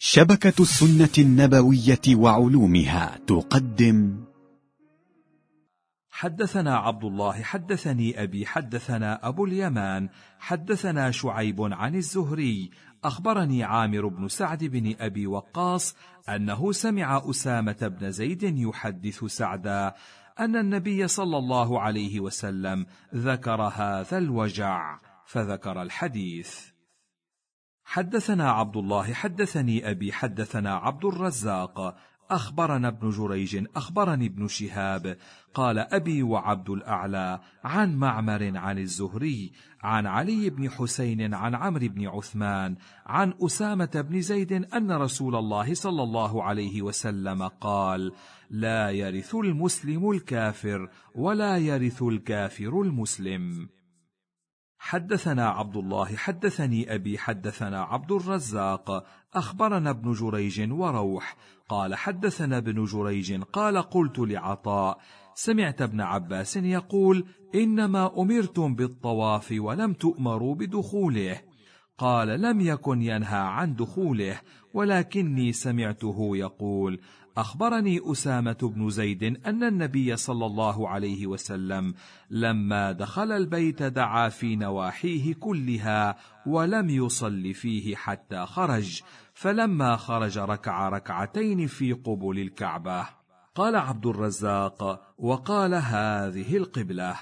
شبكة السنة النبوية وعلومها تقدم. حدثنا عبد الله حدثني أبي حدثنا أبو اليمان حدثنا شعيب عن الزهري أخبرني عامر بن سعد بن أبي وقاص أنه سمع أسامة بن زيد يحدث سعدا أن النبي صلى الله عليه وسلم ذكر هذا الوجع، فذكر الحديث. حدثنا عبد الله حدثني أبي حدثنا عبد الرزاق أخبرنا ابن جريج أخبرني ابن شهاب قال أبي وعبد الأعلى عن معمر عن الزهري عن علي بن حسين عن عمرو بن عثمان عن أسامة بن زيد أن رسول الله صلى الله عليه وسلم قال: لا يرث المسلم الكافر ولا يرث الكافر المسلم. حدثنا عبد الله حدثني أبي حدثنا عبد الرزاق أخبرنا ابن جريج وروح قال حدثنا ابن جريج قال قلت لعطاء: سمعت ابن عباس يقول: إنما أمرتم بالطواف ولم تؤمروا بدخوله. قال: لم يكن ينهى عن دخوله، ولكني سمعته يقول: أخبرني أسامة بن زيد أن النبي صلى الله عليه وسلم لما دخل البيت دعا في نواحيه كلها ولم يصل فيه حتى خرج، فلما خرج ركع ركعتين في قبل الكعبة. قال عبد الرزاق: وقال هذه القبلة.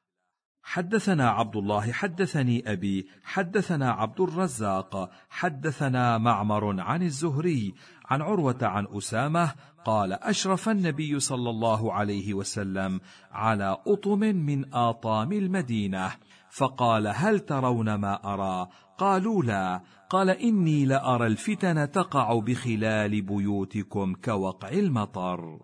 حدثنا عبد الله حدثني أبي حدثنا عبد الرزاق حدثنا معمر عن الزهري عن عروة عن أسامة قال: أشرف النبي صلى الله عليه وسلم على أطم من آطام المدينة، فقال: هل ترون ما أرى؟ قالوا: لا. قال: إني لأرى الفتن تقع بخلال بيوتكم كوقع المطر.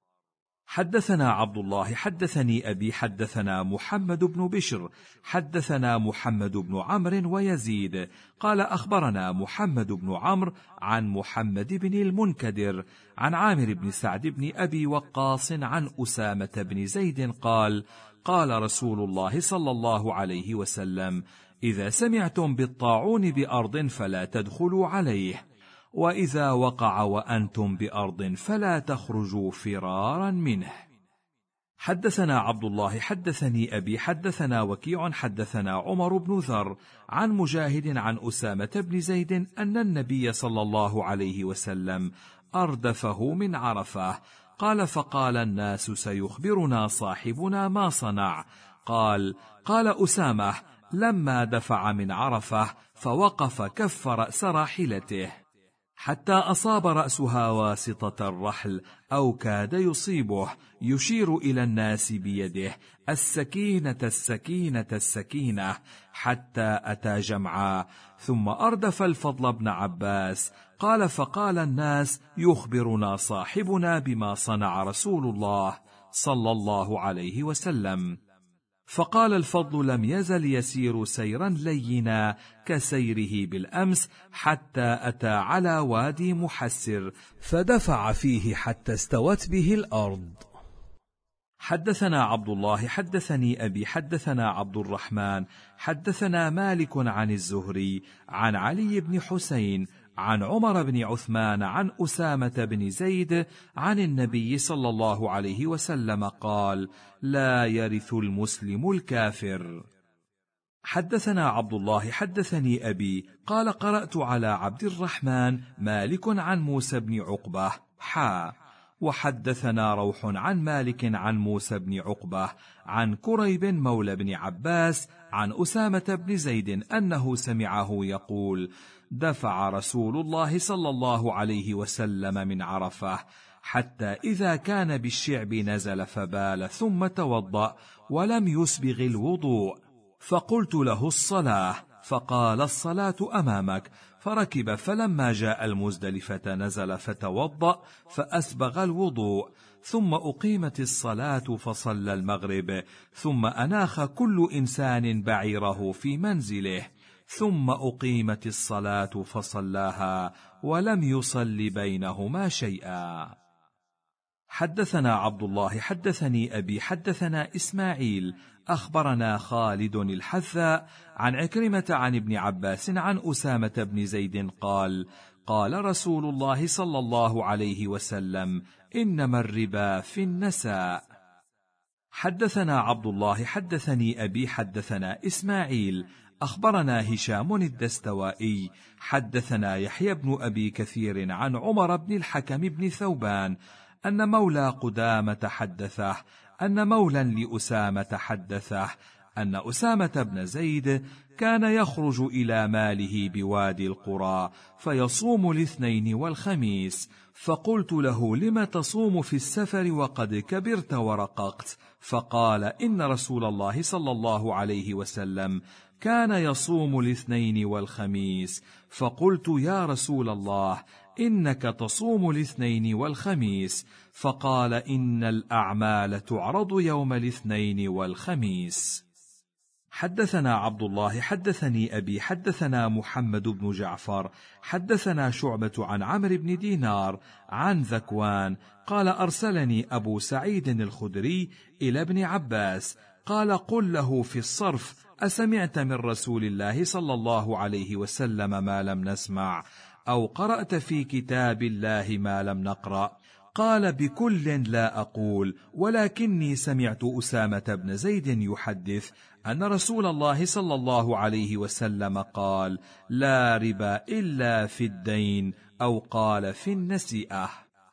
حدثنا عبد الله حدثني أبي حدثنا محمد بن بشر حدثنا محمد بن عمرو ويزيد قال: أخبرنا محمد بن عمرو عن محمد بن المنكدر عن عامر بن سعد بن أبي وقاص عن أسامة بن زيد قال: قال رسول الله صلى الله عليه وسلم: إذا سمعتم بالطاعون بأرض فلا تدخلوا عليه، وإذا وقع وأنتم بأرض فلا تخرجوا فرارا منه. حدثنا عبد الله حدثني أبي حدثنا وكيع حدثنا عمر بن ذر عن مجاهد عن أسامة بن زيد أن النبي صلى الله عليه وسلم أردفه من عرفة. قال: فقال الناس: سيخبرنا صاحبنا ما صنع. قال أسامة: لما دفع من عرفة فوقف كف رأس راحلته حتى أصاب رأسها واسطة الرحل أو كاد يصيبه، يشير إلى الناس بيده: السكينة السكينة السكينة، حتى أتى جمعا، ثم أردف الفضل بن عباس. قال: فقال الناس: يخبرنا صاحبنا بما صنع رسول الله صلى الله عليه وسلم. فقال الفضل: لم يزل يسير سيرا لينا كسيره بالأمس حتى أتى على وادي محسر، فدفع فيه حتى استوت به الأرض. حدثنا عبد الله حدثني أبي حدثنا عبد الرحمن حدثنا مالك عن الزهري عن علي بن حسين عن عمر بن عثمان عن أسامة بن زيد عن النبي صلى الله عليه وسلم قال: لا يرث المسلم الكافر. حدثنا عبد الله حدثني أبي قال: قرأت على عبد الرحمن مالك عن موسى بن عقبة وحدثنا روح عن مالك عن موسى بن عقبة عن كريب مولى بن عباس عن أسامة بن زيد أنه سمعه يقول: دفع رسول الله صلى الله عليه وسلم من عرفة حتى إذا كان بالشعب نزل فبال ثم توضأ ولم يسبغ الوضوء، فقلت له: الصلاة؟ فقال: الصلاة أمامك. فركب، فلما جاء المزدلفة نزل فتوضأ فأسبغ الوضوء، ثم أقيمت الصلاة فصلى المغرب، ثم أناخ كل إنسان بعيره في منزله، ثم أقيمت الصلاة فصلاها ولم يصل بينهما شيئا. حدثنا عبد الله حدثني أبي حدثنا إسماعيل أخبرنا خالد الحذاء عن عكرمة عن ابن عباس عن أسامة بن زيد قال: قال رسول الله صلى الله عليه وسلم: إنما الربا في النساء. حدثنا عبد الله حدثني أبي حدثنا إسماعيل أخبرنا هشام الدستوائي حدثنا يحيى بن أبي كثير عن عمر بن الحكم بن ثوبان أن مولى قدامة حدثه أن مولا لأسامة حدثه أن أسامة بن زيد كان يخرج إلى ماله بوادي القرى فيصوم الاثنين والخميس، فقلت له: لم تصوم في السفر وقد كبرت ورققت؟ فقال: إن رسول الله صلى الله عليه وسلم كان يصوم الاثنين والخميس. فقلت: يا رسول الله، إنك تصوم الاثنين والخميس. فقال: إن الأعمال تعرض يوم الاثنين والخميس. حدثنا عبد الله حدثني أبي حدثنا محمد بن جعفر حدثنا شعبة عن عمرو بن دينار عن ذكوان قال: أرسلني أبو سعيد الخدري إلى ابن عباس قال: قل له في الصرف: أسمعت من رسول الله صلى الله عليه وسلم ما لم نسمع، أو قرأت في كتاب الله ما لم نقرأ؟ قال: بكل لا أقول، ولكني سمعت أسامة بن زيد يحدث أن رسول الله صلى الله عليه وسلم قال: لا ربا إلا في الدين، أو قال: في النسيئة.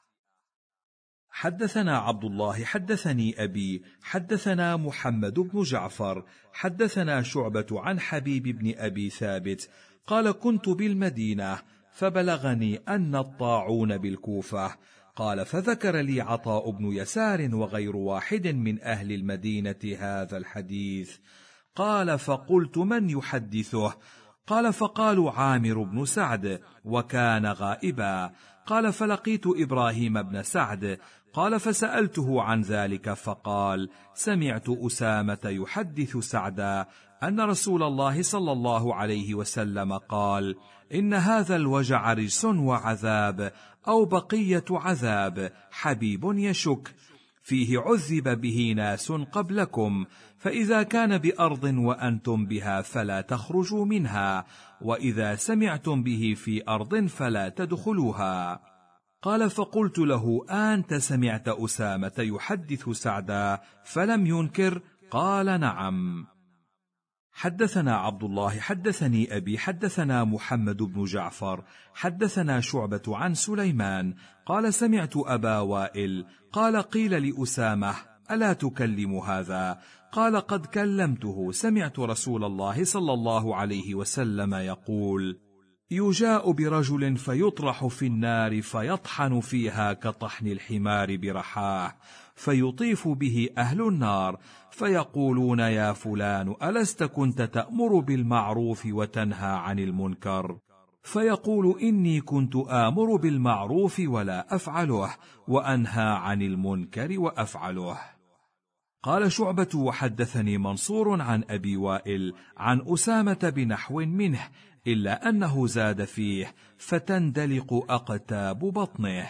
حدثنا عبد الله حدثني أبي حدثنا محمد بن جعفر حدثنا شعبة عن حبيب بن أبي ثابت قال: كنت بالمدينة فبلغني أن الطاعون بالكوفة. قال: فذكر لي عطاء بن يسار وغير واحد من أهل المدينة هذا الحديث. قال: فقلت: من يحدثه؟ قال: فقالوا: عامر بن سعد، وكان غائبا. قال: فلقيت إبراهيم بن سعد. قال: فسألته عن ذلك فقال: سمعت أسامة يحدث سعدا أن رسول الله صلى الله عليه وسلم قال: إن هذا الوجع رجس وعذاب، أو بقية عذاب، حبيب يشك فيه عذب به ناس قبلكم، فإذا كان بأرض وأنتم بها فلا تخرجوا منها، وإذا سمعتم به في أرض فلا تدخلوها. قال: فقلت له: أنت سمعت أسامة يحدث سعدا فلم ينكر؟ قال: نعم. حدثنا عبد الله حدثني أبي حدثنا محمد بن جعفر حدثنا شعبة عن سليمان قال: سمعت أبا وائل قال: قيل لأسامة: ألا تكلم هذا؟ قال: قد كلمته، سمعت رسول الله صلى الله عليه وسلم يقول: يجاء برجل فيطرح في النار فيطحن فيها كطحن الحمار برحاه، فيطيف به أهل النار فيقولون: يا فلان، ألست كنت تأمر بالمعروف وتنهى عن المنكر؟ فيقول: إني كنت آمر بالمعروف ولا أفعله، وأنهى عن المنكر وأفعله. قال شعبة: وحدثني منصور عن أبي وائل عن أسامة بنحو منه، إلا أنه زاد فيه: فتندلق أقتاب بطنه.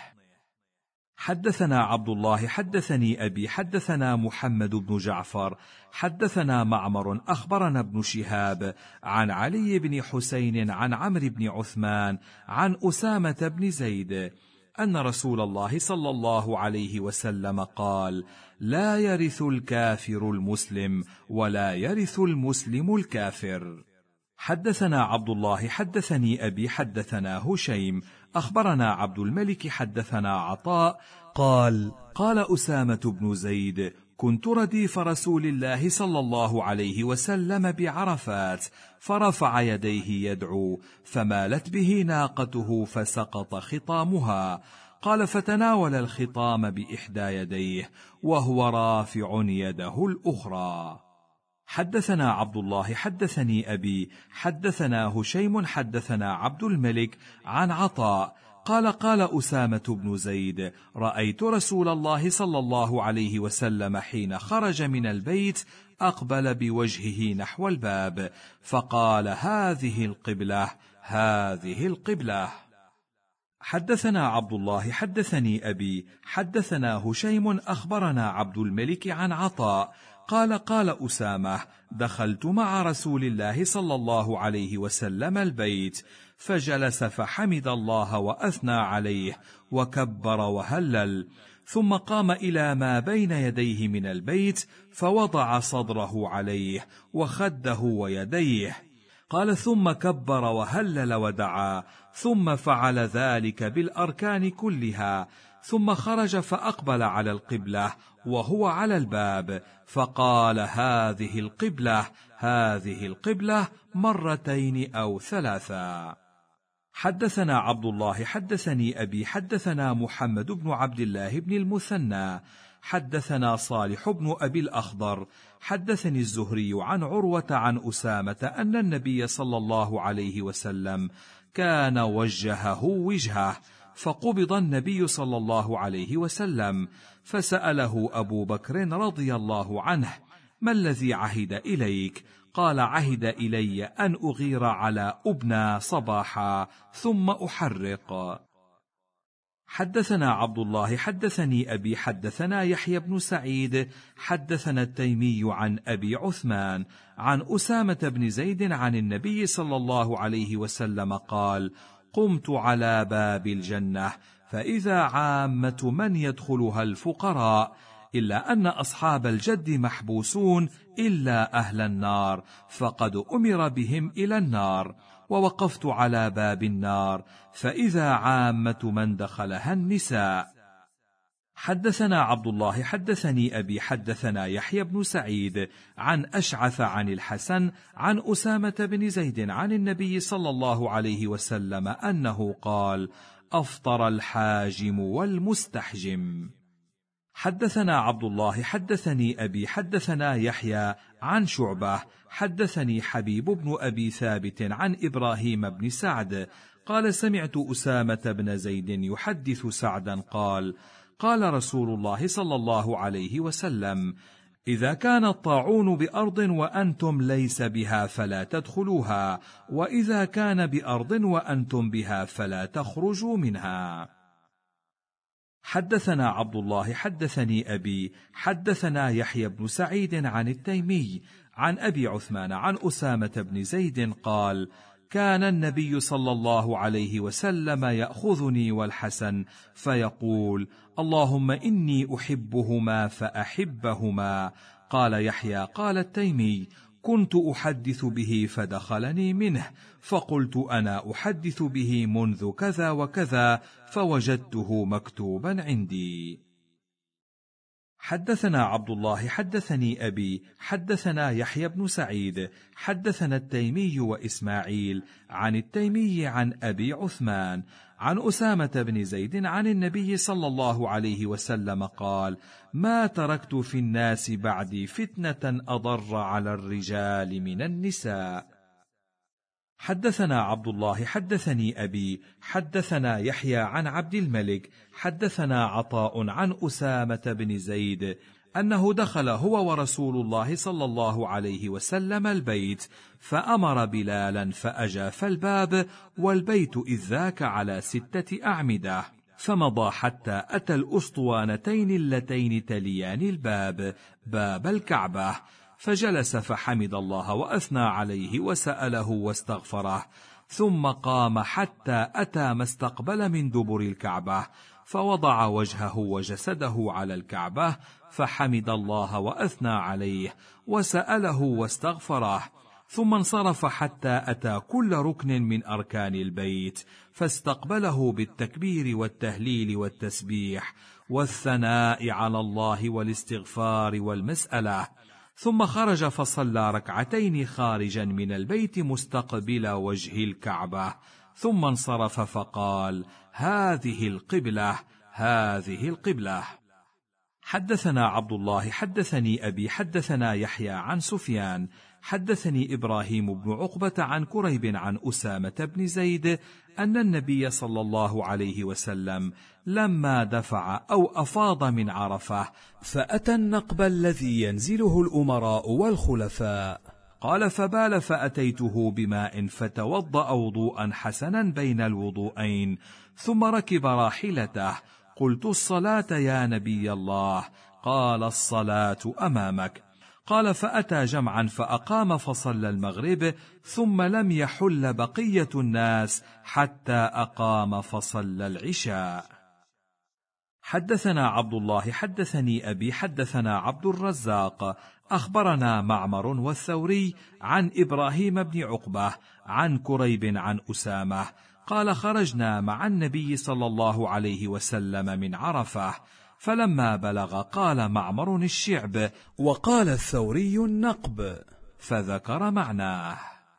حدثنا عبد الله حدثني أبي حدثنا محمد بن جعفر حدثنا معمر أخبرنا ابن شهاب عن علي بن حسين عن عمرو بن عثمان عن أسامة بن زيد أن رسول الله صلى الله عليه وسلم قال: لا يرث الكافر المسلم، ولا يرث المسلم الكافر. حدثنا عبد الله حدثني أبي حدثنا هشيم أخبرنا عبد الملك حدثنا عطاء قال: قال أسامة بن زيد: كنت رديف رسول الله صلى الله عليه وسلم بعرفات، فرفع يديه يدعو، فمالت به ناقته فسقط خطامها. قال: فتناول الخطام بإحدى يديه وهو رافع يده الأخرى. حدثنا عبد الله حدثني أبي حدثنا هشيم حدثنا عبد الملك عن عطاء قال: قال أسامة بن زيد: رأيت رسول الله صلى الله عليه وسلم حين خرج من البيت أقبل بوجهه نحو الباب، فقال: هذه القبلة، هذه القبلة. حدثنا عبد الله حدثني أبي حدثنا هشيم أخبرنا عبد الملك عن عطاء قال: قال أسامة: دخلت مع رسول الله صلى الله عليه وسلم البيت، فجلس فحمد الله وأثنى عليه وكبر وهلل، ثم قام إلى ما بين يديه من البيت فوضع صدره عليه وخده ويديه. قال: ثم كبر وهلل ودعا، ثم فعل ذلك بالأركان كلها، ثم خرج فأقبل على القبلة وهو على الباب، فقال: هذه القبلة، هذه القبلة، مرتين أو ثلاثا. حدثنا عبد الله حدثني أبي حدثنا محمد بن عبد الله بن المثنى حدثنا صالح بن أبي الأخضر حدثني الزهري عن عروة عن أسامة أن النبي صلى الله عليه وسلم كان وجهه وجهه، فقبض النبي صلى الله عليه وسلم، فسأله أبو بكر رضي الله عنه: ما الذي عهد إليك؟ قال: عهد إلي أن أغير على أبنى صباحا ثم أحرق. حدثنا عبد الله حدثني أبي حدثنا يحيى بن سعيد حدثنا التيمي عن أبي عثمان عن أسامة بن زيد عن النبي صلى الله عليه وسلم قال: قمت على باب الجنة فإذا عامة من يدخلها الفقراء، إلا أن أصحاب الجد محبوسون إلا أهل النار، فقد أمر بهم إلى النار. ووقفت على باب النار فإذا عامة من دخلها النساء. حدثنا عبد الله حدثني أبي حدثنا يحيى بن سعيد عن أشعث عن الحسن عن أسامة بن زيد عن النبي صلى الله عليه وسلم أنه قال: أفطر الحاجم والمستحجم. حدثنا عبد الله حدثني أبي حدثنا يحيى عن شعبة حدثني حبيب بن أبي ثابت عن إبراهيم بن سعد قال: سمعت أسامة بن زيد يحدث سعدا قال: قال رسول الله صلى الله عليه وسلم: إذا كان الطاعون بأرض وأنتم ليس بها فلا تدخلوها، وإذا كان بأرض وأنتم بها فلا تخرجوا منها. حدثنا عبد الله حدثني أبي حدثنا يحيى بن سعيد عن التيمي عن أبي عثمان عن أسامة بن زيد قال: كان النبي صلى الله عليه وسلم يأخذني والحسن فيقول: اللهم إني أحبهما فأحبهما. قال يحيى: قال التيمي: كنت أحدث به فدخلني منه، فقلت: أنا أحدث به منذ كذا وكذا، فوجدته مكتوبا عندي. حدثنا عبد الله حدثني أبي حدثنا يحيى بن سعيد حدثنا التيمي وإسماعيل عن التيمي عن أبي عثمان عن أسامة بن زيد عن النبي صلى الله عليه وسلم قال: ما تركت في الناس بعدي فتنة أضر على الرجال من النساء. حدثنا عبد الله حدثني أبي حدثنا يحيى عن عبد الملك حدثنا عطاء عن أسامة بن زيد أنه دخل هو ورسول الله صلى الله عليه وسلم البيت، فأمر بلالا فأجاف الباب، والبيت إذ ذاك على 6 أعمدة، فمضى حتى أتى الأسطوانتين اللتين تليان الباب، باب الكعبة، فجلس فحمد الله وأثنى عليه وسأله واستغفره، ثم قام حتى أتى ما استقبل من دبر الكعبة، فوضع وجهه وجسده على الكعبة، فحمد الله وأثنى عليه وسأله واستغفره، ثم انصرف حتى أتى كل ركن من أركان البيت، فاستقبله بالتكبير والتهليل والتسبيح والثناء على الله والاستغفار والمسألة، ثم خرج فصلى ركعتين خارجا من البيت مستقبل وجه الكعبة، ثم انصرف فقال: هذه القبلة، هذه القبلة. حدثنا عبد الله حدثني أبي حدثنا يحيى عن سفيان حدثني إبراهيم بن عقبة عن كريب عن أسامة بن زيد أن النبي صلى الله عليه وسلم لما دفع أو أفاض من عرفة فأتى النقب الذي ينزله الأمراء والخلفاء، قال: فبال فأتيته بماء فتوضأ وضوءا حسنا بين الوضوءين، ثم ركب راحلته، قلت: الصلاة يا نبي الله؟ قال: الصلاة أمامك. قال: فأتى جمعا فأقام فصلى المغرب، ثم لم يحل بقية الناس حتى أقام فصلى العشاء. حدثنا عبد الله حدثني أبي حدثنا عبد الرزاق أخبرنا معمر والثوري عن إبراهيم بن عقبة عن كريب عن أسامة قال: خرجنا مع النبي صلى الله عليه وسلم من عرفة، فلما بلغ قال معمر الشعب، وقال الثوري النقب، فذكر معناه.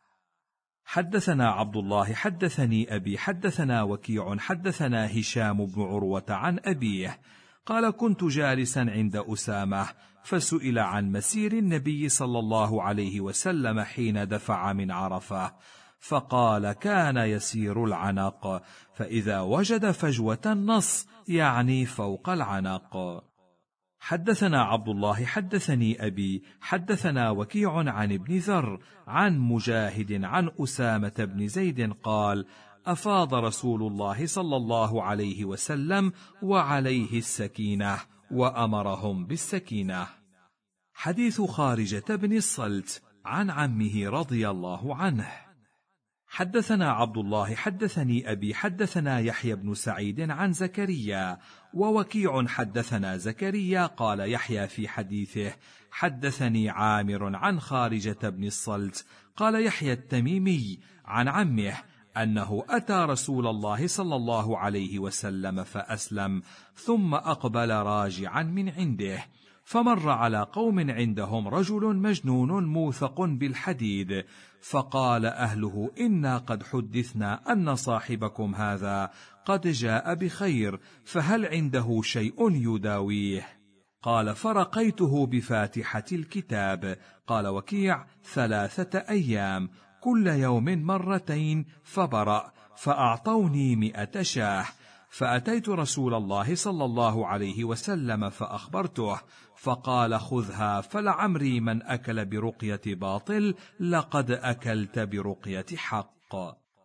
حدثنا عبد الله حدثني أبي حدثنا وكيع حدثنا هشام بن عروة عن أبيه قال: كنت جالسا عند أسامة، فسئل عن مسير النبي صلى الله عليه وسلم حين دفع من عرفة، فقال: كان يسير العنق، فإذا وجد فجوة نص، يعني فوق العنق. حدثنا عبد الله حدثني أبي حدثنا وكيع عن ابن ذر عن مجاهد عن أسامة بن زيد قال: أفاض رسول الله صلى الله عليه وسلم وعليه السكينة، وأمرهم بالسكينة. حديث خارجة بن الصلت عن عمه رضي الله عنه. حدثنا عبد الله حدثني أبي حدثنا يحيى بن سعيد عن زكريا، ووكيع حدثنا زكريا قال يحيى في حديثه: حدثني عامر عن خارجة بن الصلت قال يحيى التميمي عن عمه أنه أتى رسول الله صلى الله عليه وسلم فأسلم، ثم أقبل راجعا من عنده، فمر على قوم عندهم رجل مجنون موثق بالحديد، فقال أهله: إنا قد حدثنا أن صاحبكم هذا قد جاء بخير، فهل عنده شيء يداويه؟ قال: فرقيته بفاتحة الكتاب. قال وكيع: 3 أيام، كل يوم مرتين، فبرأ، فأعطوني 100 شاه. فأتيت رسول الله صلى الله عليه وسلم فأخبرته، فقال: خذها، فلعمري من أكل برقية باطل لقد أكلت برقية حق.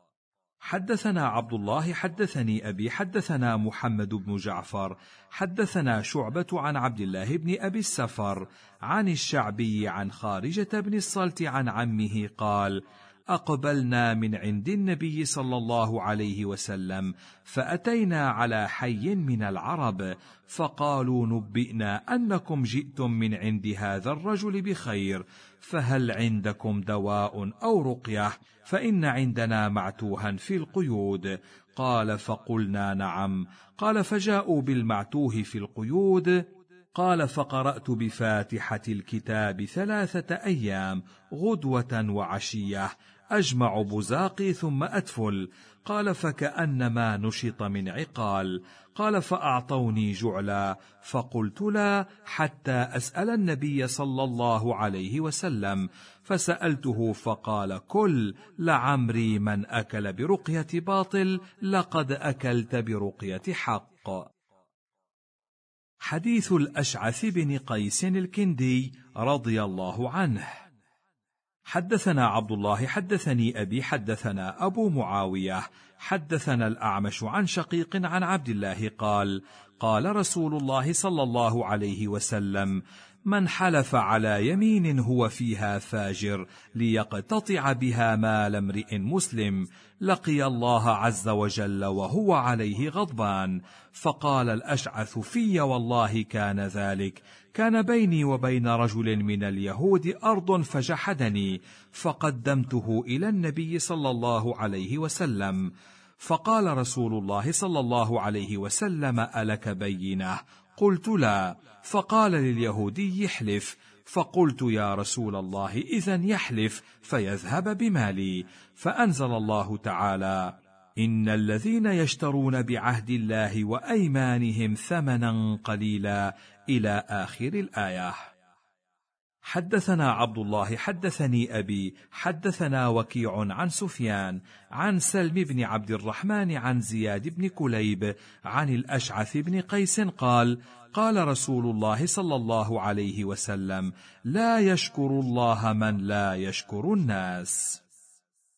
حدثنا عبد الله حدثني أبي حدثنا محمد بن جعفر حدثنا شعبة عن عبد الله بن أبي السفر عن الشعبي عن خارجة بن الصلت عن عمه قال: أقبلنا من عند النبي صلى الله عليه وسلم، فأتينا على حي من العرب، فقالوا: نبئنا أنكم جئتم من عند هذا الرجل بخير، فهل عندكم دواء أو رقية؟ فإن عندنا معتوها في القيود. قال: فقلنا: نعم. قال: فجاءوا بالمعتوه في القيود. قال: فقرأت بفاتحة الكتاب 3 أيام، غدوة وعشية، أجمع بزاقي ثم أتفل. قال: فكأنما نشط من عقال. قال: فأعطوني جعلا، فقلت لا، حتى أسأل النبي صلى الله عليه وسلم، فسألته فقال: كل، لعمري من أكل برقية باطل لقد أكلت برقية حق. حديث الأشعث بن قيس الكندي رضي الله عنه. حدثنا عبد الله حدثني أبي حدثنا أبو معاوية حدثنا الأعمش عن شقيق عن عبد الله قال: قال رسول الله صلى الله عليه وسلم: من حلف على يمين هو فيها فاجر ليقتطع بها مال امرئ مسلم لقي الله عز وجل وهو عليه غضبان. فقال الأشعث: في والله كان ذلك، كان بيني وبين رجل من اليهود أرض فجحدني، فقدمته إلى النبي صلى الله عليه وسلم، فقال رسول الله صلى الله عليه وسلم: ألك بينة؟ قلت: لا. فقال لليهودي: احلف. فقلت: يا رسول الله، إذن يحلف فيذهب بمالي. فأنزل الله تعالى: إن الذين يشترون بعهد الله وأيمانهم ثمنا قليلا، إلى آخر الآية. حدثنا عبد الله حدثني أبي حدثنا وكيع عن سفيان عن سلم بن عبد الرحمن عن زياد بن كليب عن الأشعث بن قيس قال: قال رسول الله صلى الله عليه وسلم: لا يشكر الله من لا يشكر الناس.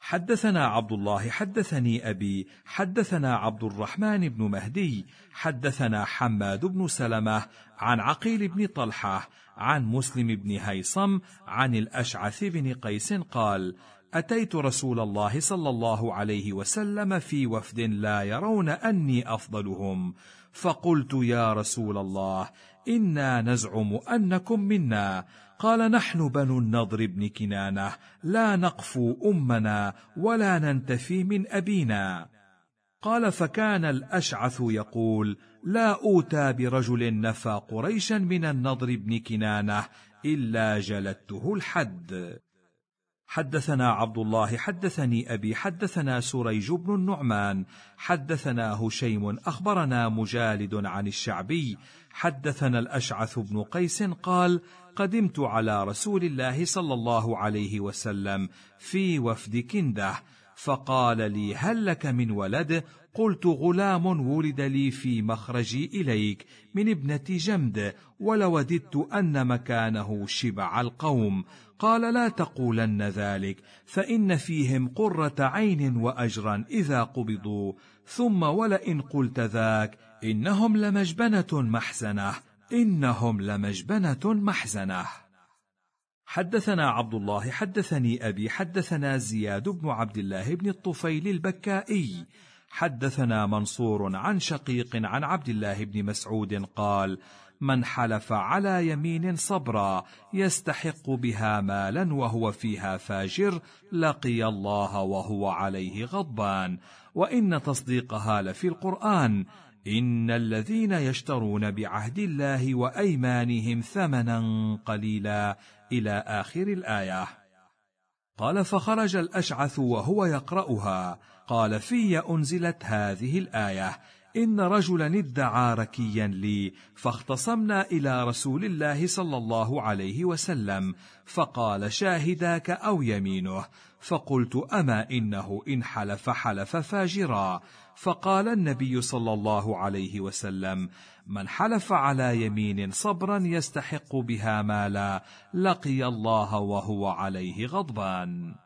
حدثنا عبد الله حدثني أبي حدثنا عبد الرحمن بن مهدي حدثنا حماد بن سلمة عن عقيل بن طلحة عن مسلم بن هيصم عن الأشعث بن قيس قال: أتيت رسول الله صلى الله عليه وسلم في وفد لا يرون أني أفضلهم، فقلت: يا رسول الله، إنا نزعم أنكم منا. قال: نحن بنو النضر بن كنانة، لا نقفو أمنا ولا ننتفي من أبينا. قال: فكان الأشعث يقول: لا أوتى برجل نفى قريشا من النضر بن كنانة إلا جلدته الحد. حدثنا عبد الله حدثني أبي حدثنا سريج بن النعمان حدثنا هشيم أخبرنا مجالد عن الشعبي حدثنا الأشعث بن قيس قال: قدمت على رسول الله صلى الله عليه وسلم في وفد كنده، فقال لي: هل لك من ولد؟ قلت: غلام ولد لي في مخرجي إليك من ابنة جمد، ولوددت أن مكانه شبع القوم. قال: لا تقولن ذلك، فإن فيهم قرة عين وأجرا إذا قبضوا، ثم ولئن قلت ذاك إنهم لمجبنة محزنة. حدثنا عبد الله حدثني أبي حدثنا زياد بن عبد الله بن الطفيل البكائي حدثنا منصور عن شقيق عن عبد الله بن مسعود قال: من حلف على يمين صبرا يستحق بها مالا وهو فيها فاجر لقي الله وهو عليه غضبان، وإن تصديقها لفي القرآن: إن الذين يشترون بعهد الله وأيمانهم ثمنا قليلا إلى آخر الآية. قال: فخرج الأشعث وهو يقرأها، قال: في أنزلت هذه الآية: إن رجلا ادعى ركيا لي، فاختصمنا إلى رسول الله صلى الله عليه وسلم، فقال: شاهداك أو يمينه؟ فقلت: أما إنه إن حلف حلف فاجرا. فقال النبي صلى الله عليه وسلم: من حلف على يمين صبرا يستحق بها مالا لقي الله وهو عليه غضبان.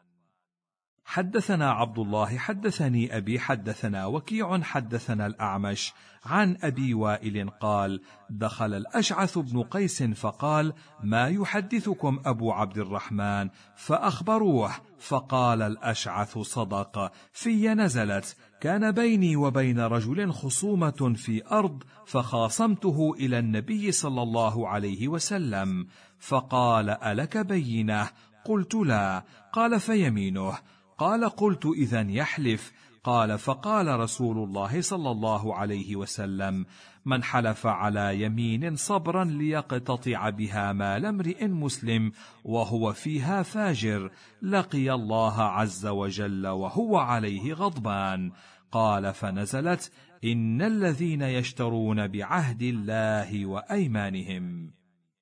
حدثنا عبد الله حدثني أبي حدثنا وكيع حدثنا الأعمش عن أبي وائل قال: دخل الأشعث بن قيس فقال: ما يحدثكم أبو عبد الرحمن؟ فأخبروه، فقال الأشعث: صدق، في نزلت، كان بيني وبين رجل خصومة في أرض، فخاصمته إلى النبي صلى الله عليه وسلم، فقال: ألك بينة؟ قلت: لا. قال: فيمينه؟ قال: قلت: إذن يحلف. قال: فقال رسول الله صلى الله عليه وسلم: من حلف على يمين صبرا ليقتطع بها مال امرئ مسلم وهو فيها فاجر لقي الله عز وجل وهو عليه غضبان. قال: فنزلت: إن الذين يشترون بعهد الله وأيمانهم.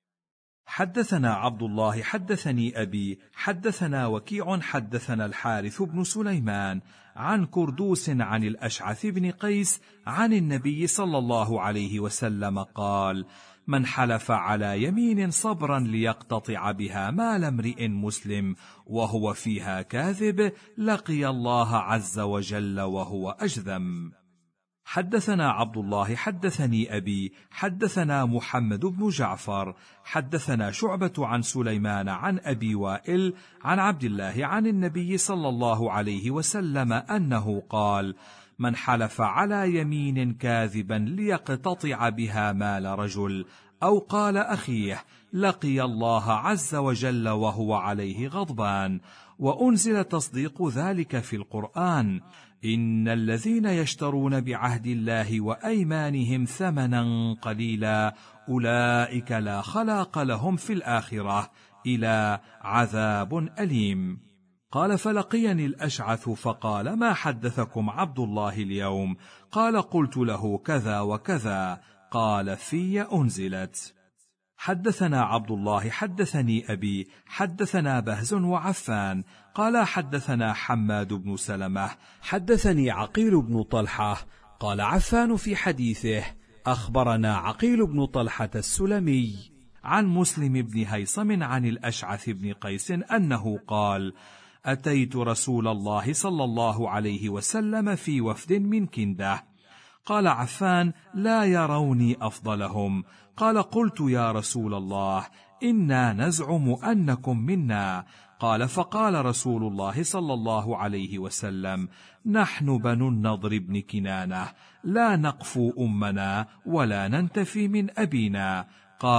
حدثنا عبد الله حدثني أبي حدثنا وكيع حدثنا الحارث بن سليمان عن كردوس عن الأشعث بن قيس عن النبي صلى الله عليه وسلم قال: من حلف على يمين صبرا ليقتطع بها مال امرئ مسلم وهو فيها كاذب لقي الله عز وجل وهو أجذم. حدثنا عبد الله حدثني أبي حدثنا محمد بن جعفر حدثنا شعبة عن سليمان عن أبي وائل عن عبد الله عن النبي صلى الله عليه وسلم أنه قال: من حلف على يمين كاذبا ليقتطع بها مال رجل أو قال أخيه لقي الله عز وجل وهو عليه غضبان. وأنزل تصديق ذلك في القرآن: إن الذين يشترون بعهد الله وأيمانهم ثمنا قليلا أولئك لا خلاق لهم في الآخرة إلى عذاب أليم. قال: فلقيني الأشعث فقال: ما حدثكم عبد الله اليوم؟ قال: قلت له كذا وكذا. قال: في أنزلت. حدثنا عبد الله حدثني أبي حدثنا بهز وعفان قال: حدثنا حماد بن سلمة حدثني عقيل بن طلحة قال عفان في حديثه: أخبرنا عقيل بن طلحة السلمي عن مسلم بن هيصم عن الأشعث بن قيس أنه قال: أتيت رسول الله صلى الله عليه وسلم في وفد من كندة. قال عفان: لا يروني أفضلهم. قال: قلت: يا رسول الله، إنا نزعم أنكم منا. قال: فقال رسول الله صلى الله عليه وسلم: نحن بنو النضر بن كنانة، لا نقفو أمنا ولا ننتفي من أبينا.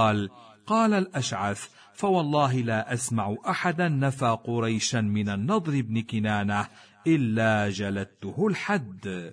قال الأشعث: فوالله لا أسمع أحدا نفى قريشا من النضر بن كنانة إلا جلدته الحد.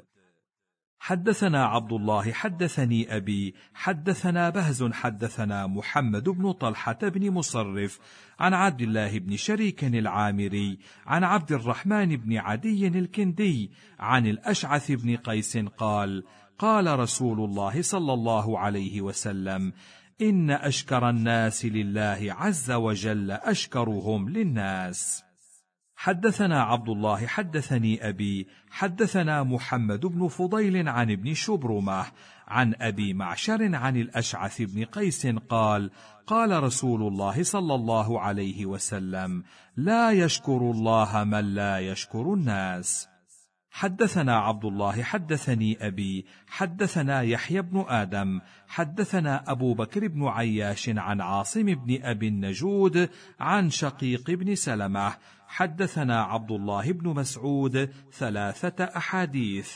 حدثنا عبد الله حدثني أبي حدثنا بهز حدثنا محمد بن طلحة بن مصرف عن عبد الله بن شريك العامري عن عبد الرحمن بن عدي الكندي عن الأشعث بن قيس قال: قال رسول الله صلى الله عليه وسلم: إن أشكر الناس لله عز وجل أشكرهم للناس. حدثنا عبد الله حدثني أبي حدثنا محمد بن فضيل عن ابن شبرمة عن أبي معشر عن الأشعث بن قيس قال: قال رسول الله صلى الله عليه وسلم: لا يشكر الله من لا يشكر الناس. حدثنا عبد الله حدثني أبي حدثنا يحيى بن آدم حدثنا أبو بكر بن عياش عن عاصم بن أبي النجود عن شقيق بن سلمة حدثنا عبد الله بن مسعود 3 أحاديث.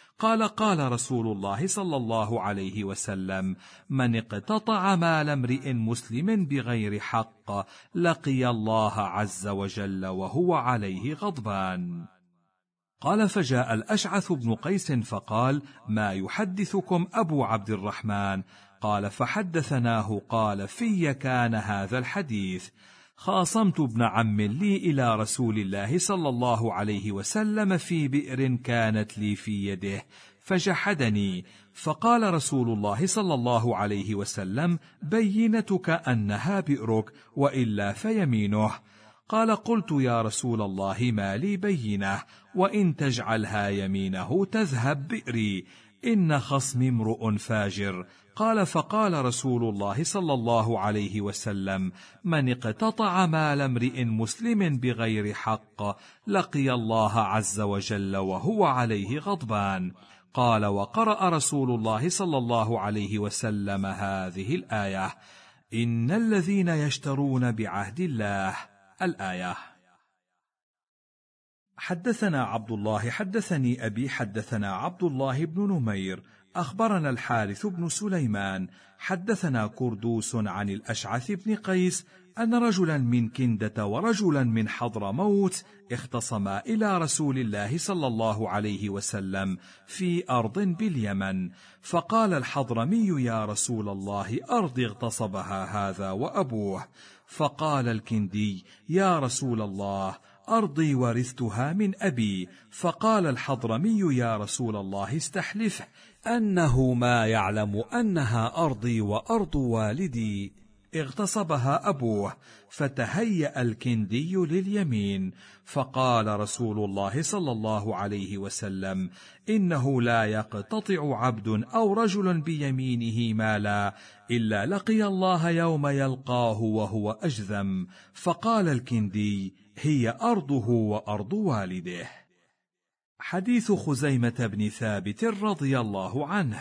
قال رسول الله صلى الله عليه وسلم: من اقتطع مال امرئ مسلم بغير حق لقي الله عز وجل وهو عليه غضبان. قال: فجاء الأشعث بن قيس فقال: ما يحدثكم أبو عبد الرحمن؟ قال: فحدثناه قال: في كان هذا الحديث: خاصمت ابن عم لي إلى رسول الله صلى الله عليه وسلم في بئر كانت لي في يده فجحدني، فقال رسول الله صلى الله عليه وسلم: بينتك أنها بئرك، وإلا فيمينه. قال: قلت: يا رسول الله، ما لي بينه، وإن تجعلها يمينه تذهب بئري، إن خصمي امرؤ فاجر. قال: فقال رسول الله صلى الله عليه وسلم: من اقتطع مال امرئ مسلم بغير حق لقي الله عز وجل وهو عليه غضبان. قال: وقرأ رسول الله صلى الله عليه وسلم هذه الآية: إن الذين يشترون بعهد الله، الآية. حدثنا عبد الله حدثني أبي حدثنا عبد الله بن نمير أخبرنا الحارث بن سليمان حدثنا كردوس عن الأشعث بن قيس أن رجلا من كندة ورجلا من حضرموت اختصما إلى رسول الله صلى الله عليه وسلم في أرض باليمن، فقال الحضرمي: يا رسول الله، أرض اغتصبها هذا وأبوه. فقال الكندي: يا رسول الله، أرضي ورثتها من أبي. فقال الحضرمي: يا رسول الله، استحلفه أنه ما يعلم أنها أرضي وأرض والدي، اغتصبها أبوه. فتهيأ الكندي لليمين، فقال رسول الله صلى الله عليه وسلم: إنه لا يقتطع عبد أو رجل بيمينه مالا إلا لقي الله يوم يلقاه وهو أجذم. فقال الكندي: هي أرضه وأرض والده. حديث خزيمة بن ثابت رضي الله عنه.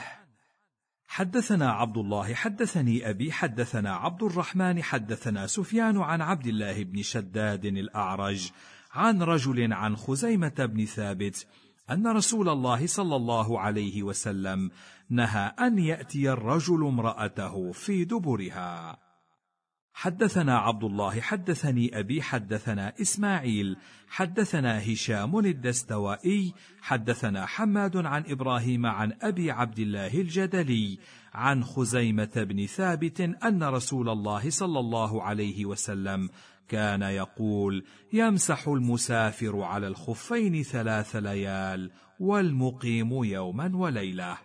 حدثنا عبد الله حدثني أبي حدثنا عبد الرحمن حدثنا سفيان عن عبد الله بن شداد الأعرج عن رجل عن خزيمة بن ثابت أن رسول الله صلى الله عليه وسلم نهى أن يأتي الرجل امرأته في دبرها. حدثنا عبد الله حدثني أبي حدثنا إسماعيل حدثنا هشام الدستوائي حدثنا حماد عن إبراهيم عن أبي عبد الله الجدلي عن خزيمة بن ثابت أن رسول الله صلى الله عليه وسلم كان يقول: يمسح المسافر على الخفين 3 ليال والمقيم يوما وليلة.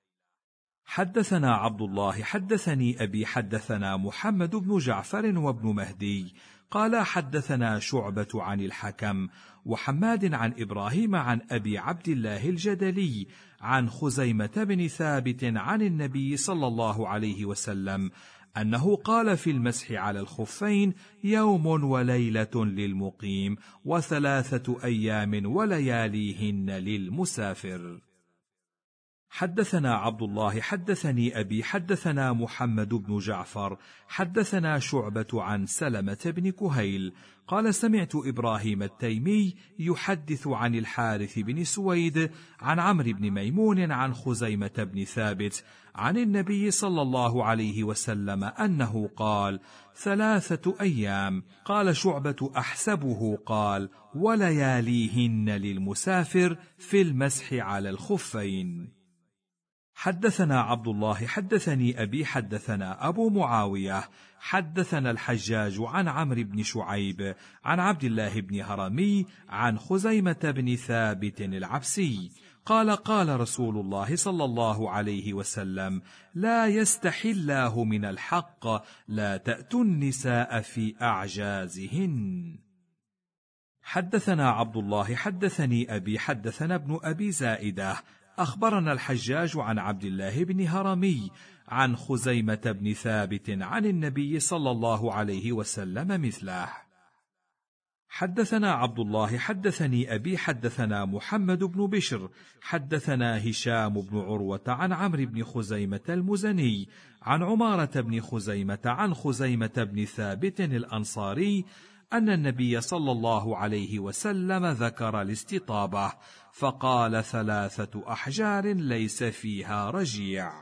حدثنا عبد الله حدثني أبي حدثنا محمد بن جعفر وابن مهدي قال حدثنا شعبة عن الحكم وحماد عن إبراهيم عن أبي عبد الله الجدلي عن خزيمة بن ثابت عن النبي صلى الله عليه وسلم أنه قال في المسح على الخفين: يوم وليلة للمقيم، و3 أيام ولياليهن للمسافر. حدثنا عبد الله حدثني أبي حدثنا محمد بن جعفر حدثنا شعبة عن سلمة بن كهيل قال: سمعت إبراهيم التيمي يحدث عن الحارث بن سويد عن عمرو بن ميمون عن خزيمة بن ثابت عن النبي صلى الله عليه وسلم أنه قال: 3 أيام. قال شعبة: أحسبه قال: ولياليهن للمسافر في المسح على الخفين. حدثنا عبد الله حدثني أبي حدثنا أبو معاوية حدثنا الحجاج عن عمرو بن شعيب عن عبد الله بن هرمي عن خزيمة بن ثابت العبسي قال: قال رسول الله صلى الله عليه وسلم: لا يستحي الله من الحق، لا تأتوا النساء في أعجازهن. حدثنا عبد الله حدثني أبي حدثنا ابن أبي زائدة أخبرنا الحجاج عن عبد الله بن هرمي عن خزيمة بن ثابت عن النبي صلى الله عليه وسلم مثله. حدثنا عبد الله حدثني أبي حدثنا محمد بن بشر حدثنا هشام بن عروة عن عمرو بن خزيمة المزني عن عمارة بن خزيمة عن خزيمة بن ثابت الأنصاري أن النبي صلى الله عليه وسلم ذكر الاستطابة فقال: 3 أحجار ليس فيها رجيع.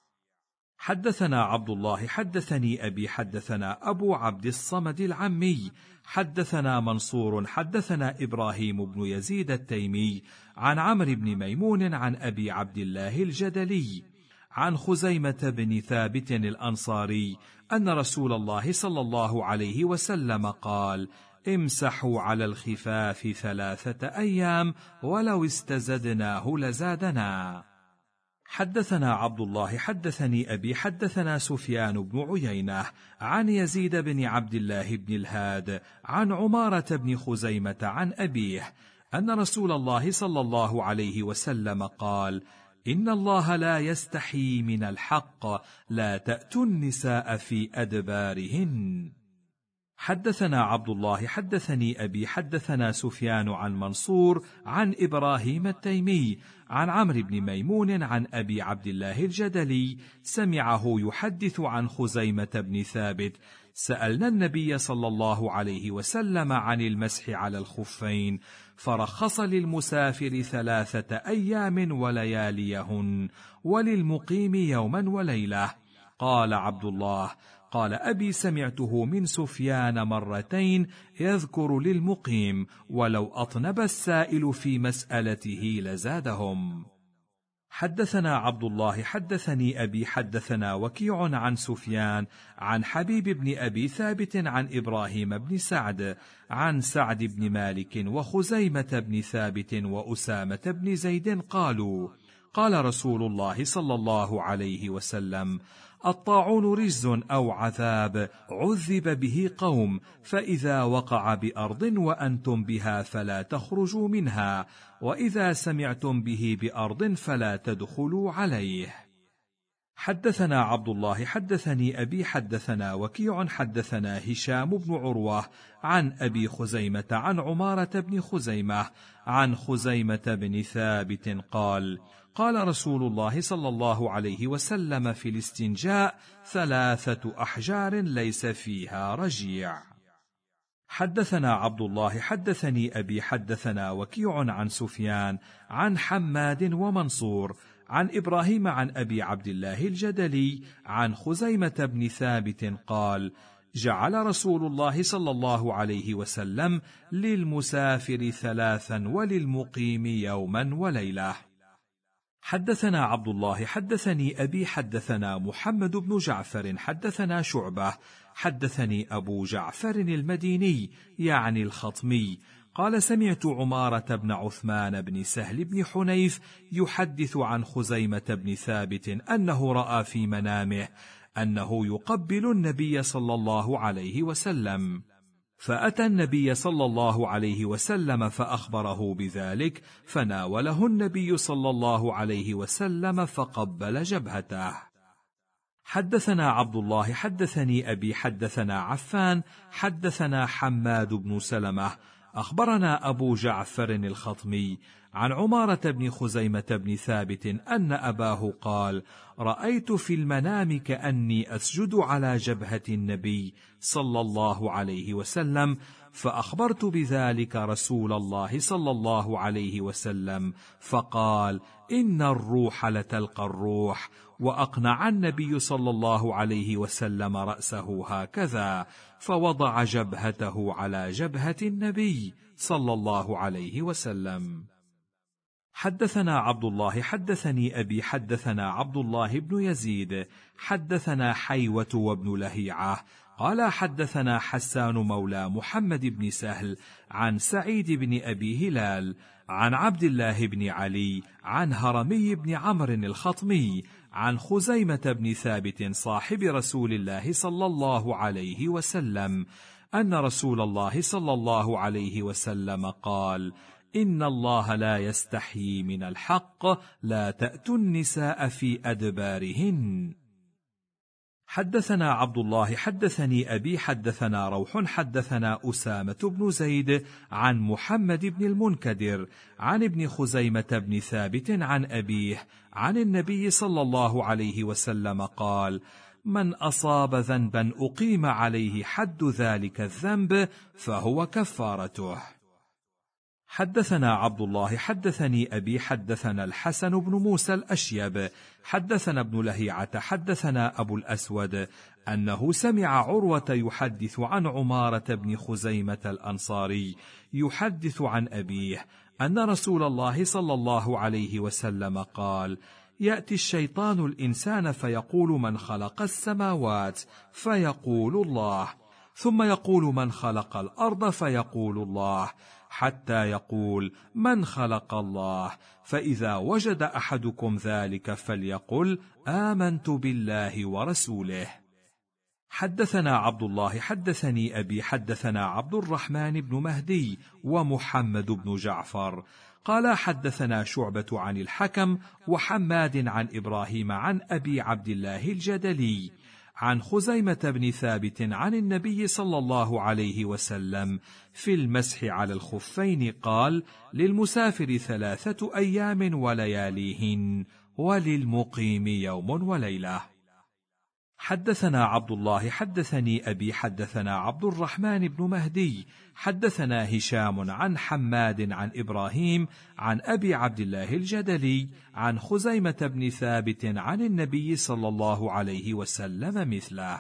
حدثنا عبد الله حدثني أبي حدثنا أبو عبد الصمد العمي حدثنا منصور حدثنا إبراهيم بن يزيد التيمي عن عمرو بن ميمون عن أبي عبد الله الجدلي عن خزيمة بن ثابت الأنصاري أن رسول الله صلى الله عليه وسلم قال: امسحوا على الخفاف 3 أيام ولو استزدناه لزادنا. حدثنا عبد الله حدثني أبي حدثنا سفيان بن عيينة عن يزيد بن عبد الله بن الهاد عن عمارة بن خزيمة عن أبيه أن رسول الله صلى الله عليه وسلم قال: إن الله لا يستحي من الحق، لا تأتوا النساء في أدبارهن. حدثنا عبد الله حدثني أبي حدثنا سفيان عن منصور عن إبراهيم التيمي عن عمرو بن ميمون عن أبي عبد الله الجدلي سمعه يحدث عن خزيمة بن ثابت: سألنا النبي صلى الله عليه وسلم عن المسح على الخفين فرخص للمسافر 3 أيام ولياليهن وللمقيم يوما وليلة. قال عبد الله: قال أبي: سمعته من سفيان 2 مرتين يذكر للمقيم، ولو أطنب السائل في مسألته لزادهم. حدثنا عبد الله حدثني أبي حدثنا وكيع عن سفيان عن حبيب بن أبي ثابت عن إبراهيم بن سعد عن سعد بن مالك وخزيمة بن ثابت وأسامة بن زيد قالوا: قال رسول الله صلى الله عليه وسلم: الطاعون رجز أو عذاب عذب به قوم، فإذا وقع بأرض وأنتم بها فلا تخرجوا منها، وإذا سمعتم به بأرض فلا تدخلوا عليه. حدثنا عبد الله حدثني أبي حدثنا وكيع حدثنا هشام بن عروة عن أبي خزيمة عن عمارة بن خزيمة عن خزيمة بن ثابت قال: قال رسول الله صلى الله عليه وسلم في الاستنجاء: 3 أحجار ليس فيها رجيع. حدثنا عبد الله حدثني أبي حدثنا وكيع عن سفيان عن حماد ومنصور عن إبراهيم عن أبي عبد الله الجدلي عن خزيمة بن ثابت قال: جعل رسول الله صلى الله عليه وسلم للمسافر 3 وللمقيم يوما وليلة. حدثنا عبد الله حدثني أبي حدثنا محمد بن جعفر حدثنا شعبة حدثني أبو جعفر المديني يعني الخطمي قال: سمعت عمارة بن عثمان بن سهل بن حنيف يحدث عن خزيمة بن ثابت أنه رأى في منامه أنه يقبل النبي صلى الله عليه وسلم، فأتى النبي صلى الله عليه وسلم فأخبره بذلك، فناوله النبي صلى الله عليه وسلم فقبل جبهته. حدثنا عبد الله حدثني أبي حدثنا عفان حدثنا حماد بن سلمة أخبرنا أبو جعفر الخطمي عن عمارة بن خزيمة بن ثابت أن أباه قال: رأيت في المنام كأني أسجد على جبهة النبي صلى الله عليه وسلم، فأخبرت بذلك رسول الله صلى الله عليه وسلم، فقال: إن الروح لتلقى الروح. وأقنع النبي صلى الله عليه وسلم رأسه هكذا، فوضع جبهته على جبهة النبي صلى الله عليه وسلم. حدثنا عبد الله حدثني أبي حدثنا عبد الله بن يزيد حدثنا حيوة وابن لهيعة قال حدثنا حسان مولى محمد بن سهل عن سعيد بن أبي هلال عن عبد الله بن علي عن هرمي بن عمرو الخطمي عن خزيمة بن ثابت صاحب رسول الله صلى الله عليه وسلم أن رسول الله صلى الله عليه وسلم قال: إن الله لا يستحيي من الحق، لا تأتوا النساء في أدبارهن. حدثنا عبد الله حدثني أبي حدثنا روح حدثنا أسامة بن زيد عن محمد بن المنكدر عن ابن خزيمة بن ثابت عن أبيه عن النبي صلى الله عليه وسلم قال: من أصاب ذنبا أقيم عليه حد ذلك الذنب فهو كفارته. حدثنا عبد الله حدثني أبي حدثنا الحسن بن موسى الأشيب حدثنا ابن لهيعة حدثنا أبو الأسود أنه سمع عروة يحدث عن عمارة بن خزيمة الأنصاري يحدث عن أبيه أن رسول الله صلى الله عليه وسلم قال: يأتي الشيطان الإنسان فيقول: من خلق السماوات؟ فيقول: الله. ثم يقول: من خلق الأرض؟ فيقول: الله. حتى يقول: من خلق الله؟ فإذا وجد أحدكم ذلك فليقل: آمنت بالله ورسوله. حدثنا عبد الله حدثني أبي حدثنا عبد الرحمن بن مهدي ومحمد بن جعفر قال حدثنا شعبة عن الحكم وحماد عن إبراهيم عن أبي عبد الله الجدلي عن خزيمة بن ثابت عن النبي صلى الله عليه وسلم في المسح على الخفين قال: للمسافر 3 أيام ولياليهن، وللمقيم يوم وليلة. حدثنا عبد الله حدثني أبي حدثنا عبد الرحمن بن مهدي حدثنا هشام عن حماد عن إبراهيم عن أبي عبد الله الجدلي عن خزيمة بن ثابت عن النبي صلى الله عليه وسلم مثله.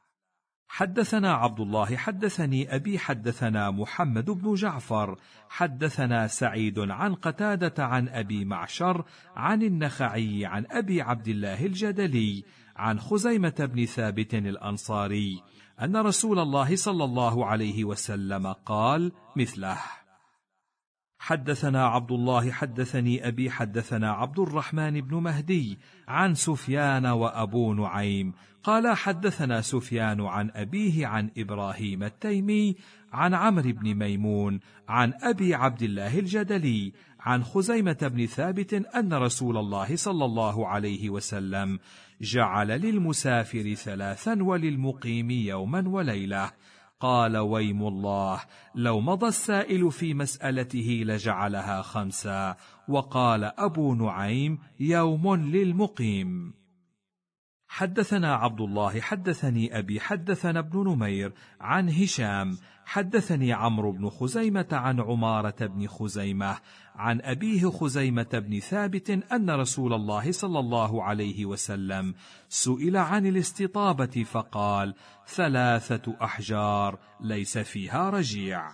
حدثنا عبد الله حدثني أبي حدثنا محمد بن جعفر حدثنا سعيد عن قتادة عن أبي معشر عن النخعي عن أبي عبد الله الجدلي عن خزيمة بن ثابت الأنصاري أن رسول الله صلى الله عليه وسلم قال مثله. حدثنا عبد الله حدثني أبي حدثنا عبد الرحمن بن مهدي عن سفيان وأبو نعيم قال حدثنا سفيان عن أبيه عن إبراهيم التيمي عن عمرو بن ميمون عن أبي عبد الله الجدلي عن خزيمة بن ثابت أن رسول الله صلى الله عليه وسلم جعل للمسافر 3 وللمقيم يوما وليلة. قال: ويم الله، لو مضى السائل في مسألته لجعلها 5. وقال أبو نعيم: يوم للمقيم. حدثنا عبد الله حدثني أبي حدثنا ابن نمير عن هشام حدثني عمرو بن خزيمة عن عمارة بن خزيمة عن أبيه خزيمة بن ثابت أن رسول الله صلى الله عليه وسلم سئل عن الاستطابة فقال: 3 أحجار ليس فيها رجيع.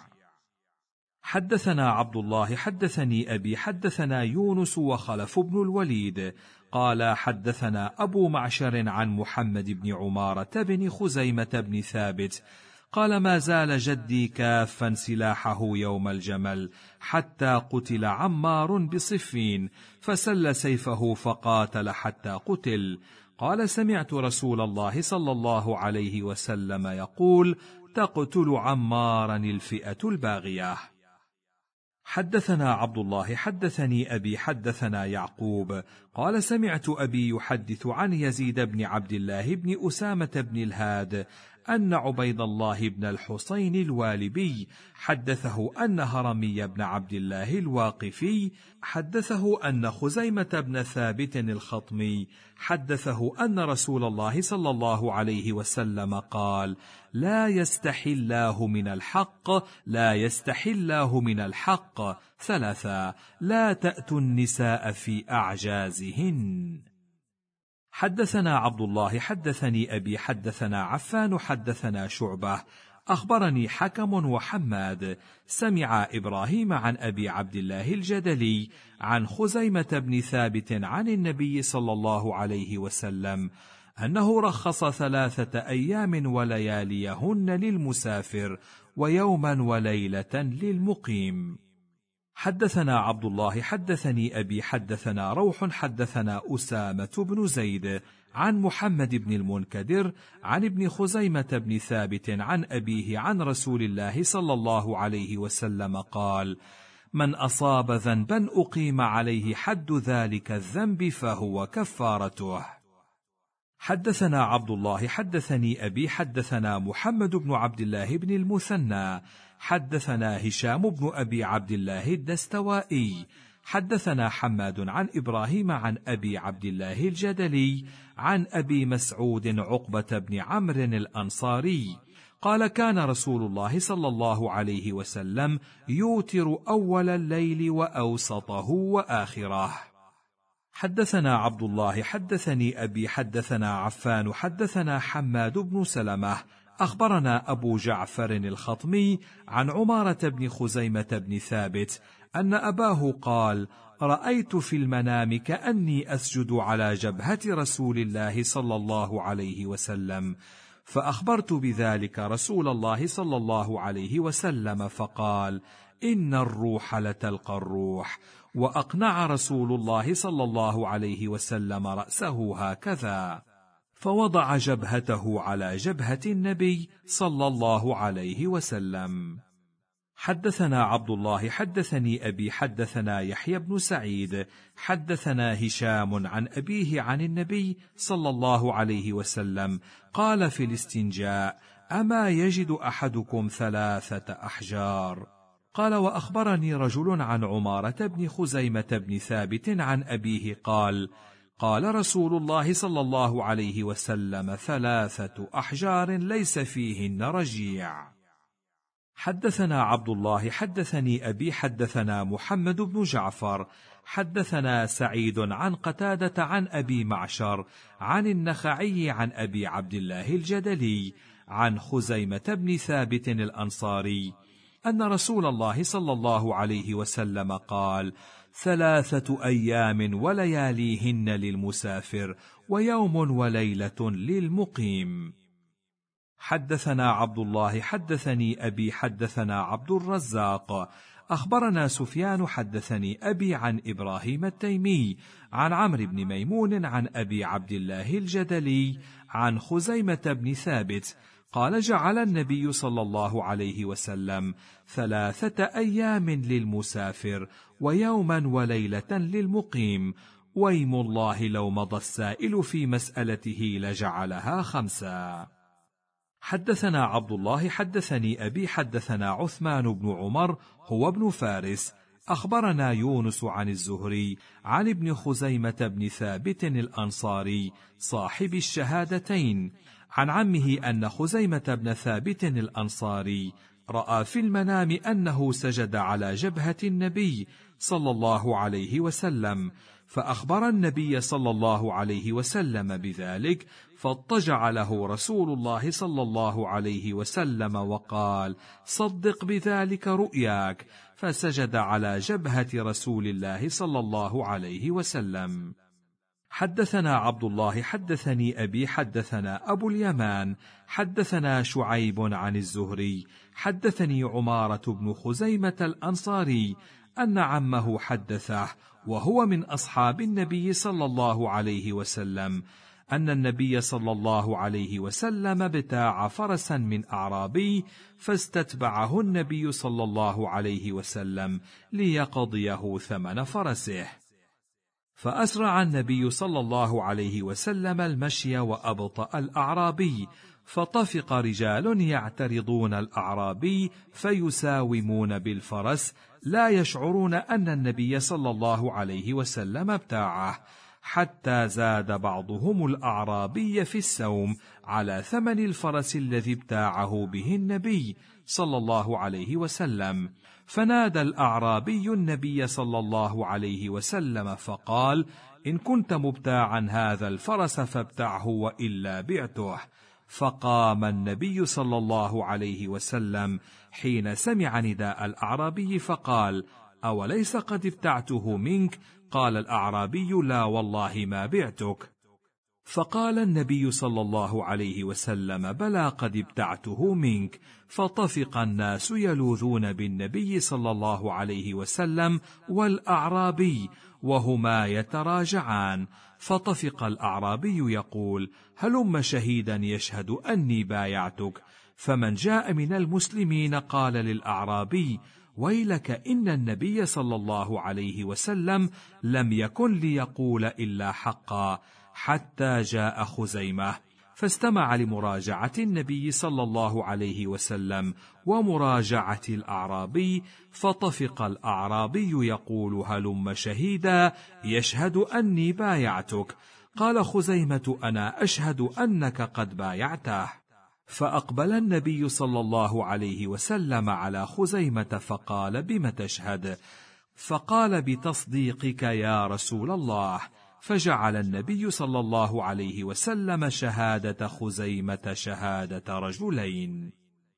حدثنا عبد الله حدثني أبي حدثنا يونس وخلف بن الوليد قال حدثنا أبو معشر عن محمد بن عمارة بن خزيمة بن ثابت قال: ما زال جدي كافا سلاحه يوم الجمل حتى قتل عمار بصفين، فسل سيفه فقاتل حتى قتل. قال: سمعت رسول الله صلى الله عليه وسلم يقول: تقتل عمارا الفئة الباغية. حدثنا عبد الله حدثني أبي حدثنا يعقوب قال سمعت أبي يحدث عن يزيد بن عبد الله بن أسامة بن الهاد أن عبيد الله بن الحصين الوالبي حدثه أن هرمي بن عبد الله الواقفي حدثه أن خزيمة بن ثابت الخطمي حدثه أن رسول الله صلى الله عليه وسلم قال: لا يستحي الله من الحق، لا يستحي الله من الحق 3، لا تأتوا النساء في أعجازهن. حدثنا عبد الله حدثني أبي حدثنا عفان حدثنا شعبة أخبرني حكم وحماد سمع إبراهيم عن أبي عبد الله الجدلي عن خزيمة بن ثابت عن النبي صلى الله عليه وسلم أنه رخص 3 أيام ولياليهن للمسافر ويوما وليلة للمقيم. حدثنا عبد الله حدثني أبي حدثنا روح حدثنا أسامة بن زيد عن محمد بن المنكدر عن ابن خزيمة بن ثابت عن أبيه عن رسول الله صلى الله عليه وسلم قال: من أصاب ذنبا أقيم عليه حد ذلك الذنب فهو كفارته. حدثنا عبد الله حدثني أبي حدثنا محمد بن عبد الله بن المثنى حدثنا هشام بن أبي عبد الله الدستوائي حدثنا حماد عن إبراهيم عن أبي عبد الله الجدلي عن أبي مسعود عقبة بن عمرو الأنصاري قال: كان رسول الله صلى الله عليه وسلم يوتر أول الليل وأوسطه وآخره. حدثنا عبد الله حدثني أبي حدثنا عفان حدثنا حماد بن سلمة أخبرنا أبو جعفر الخطمي عن عمارة بن خزيمة بن ثابت أن أباه قال: رأيت في المنام كأني أسجد على جبهة رسول الله صلى الله عليه وسلم، فأخبرت بذلك رسول الله صلى الله عليه وسلم فقال: إن الروح لتلقى الروح. وأقنع رسول الله صلى الله عليه وسلم رأسه هكذا، فوضع جبهته على جبهة النبي صلى الله عليه وسلم. حدثنا عبد الله حدثني أبي حدثنا يحيى بن سعيد حدثنا هشام عن أبيه عن النبي صلى الله عليه وسلم قال في الاستنجاء: أما يجد أحدكم 3 أحجار؟ قال: وأخبرني رجل عن عمارة بن خزيمة بن ثابت عن أبيه قال: قال رسول الله صلى الله عليه وسلم: 3 أحجار ليس فيهن رجيع. حدثنا عبد الله حدثني أبي حدثنا محمد بن جعفر حدثنا سعيد عن قتادة عن أبي معشر عن النخعي عن أبي عبد الله الجدلي عن خزيمة بن ثابت الأنصاري أن رسول الله صلى الله عليه وسلم قال: 3 أيام ولياليهن للمسافر ويوم وليلة للمقيم. حدثنا عبد الله حدثني أبي حدثنا عبد الرزاق أخبرنا سفيان حدثني أبي عن إبراهيم التيمي عن عمرو بن ميمون عن أبي عبد الله الجدلي عن خزيمة بن ثابت قال: جعل النبي صلى الله عليه وسلم 3 أيام للمسافر ويوما وليلة للمقيم، ويم الله لو مضى السائل في مسألته لجعلها 5. حدثنا عبد الله حدثني أبي حدثنا عثمان بن عمر هو ابن فارس أخبرنا يونس عن الزهري عن ابن خزيمة بن ثابت الأنصاري صاحب الشهادتين عن عمه أن خزيمة بن ثابت الأنصاري رأى في المنام أنه سجد على جبهة النبي صلى الله عليه وسلم، فأخبر النبي صلى الله عليه وسلم بذلك، فاضطجع له رسول الله صلى الله عليه وسلم وقال: صدق بذلك رؤياك، فسجد على جبهة رسول الله صلى الله عليه وسلم. حدثنا عبد الله حدثني أبي حدثنا أبو اليمان حدثنا شعيب عن الزهري حدثني عمارة بن خزيمة الأنصاري أن عمه حدثه وهو من أصحاب النبي صلى الله عليه وسلم أن النبي صلى الله عليه وسلم ابتاع فرسا من أعرابي، فاستتبعه النبي صلى الله عليه وسلم ليقضيه ثمن فرسه. فأسرع النبي صلى الله عليه وسلم المشي وأبطأ الأعرابي، فطفق رجال يعترضون الأعرابي فيساومون بالفرس، لا يشعرون أن النبي صلى الله عليه وسلم ابتاعه، حتى زاد بعضهم الأعرابي في السوم على ثمن الفرس الذي ابتاعه به النبي صلى الله عليه وسلم. فنادى الأعرابي النبي صلى الله عليه وسلم فقال: إن كنت مبتاعا هذا الفرس فابتعه وإلا بعته. فقام النبي صلى الله عليه وسلم حين سمع نداء الأعرابي فقال: أوليس قد ابتعته منك؟ قال الأعرابي: لا والله ما بعتك. فقال النبي صلى الله عليه وسلم: بلى قد ابتعته منك. فطفق الناس يلوذون بالنبي صلى الله عليه وسلم والأعرابي وهما يتراجعان، فطفق الأعرابي يقول: هلم شهيدا يشهد أني بايعتك. فمن جاء من المسلمين قال للأعرابي: ويلك، إن النبي صلى الله عليه وسلم لم يكن ليقول إلا حقا، حتى جاء خزيمة. فاستمع لمراجعة النبي صلى الله عليه وسلم ومراجعة الأعرابي، فطفق الأعرابي يقول: هلم شهيدا يشهد أني بايعتك. قال خزيمة: أنا أشهد أنك قد بايعته. فأقبل النبي صلى الله عليه وسلم على خزيمة فقال: بم تشهد؟ فقال: بتصديقك يا رسول الله. فجعل النبي صلى الله عليه وسلم شهادة خزيمة شهادة رجلين.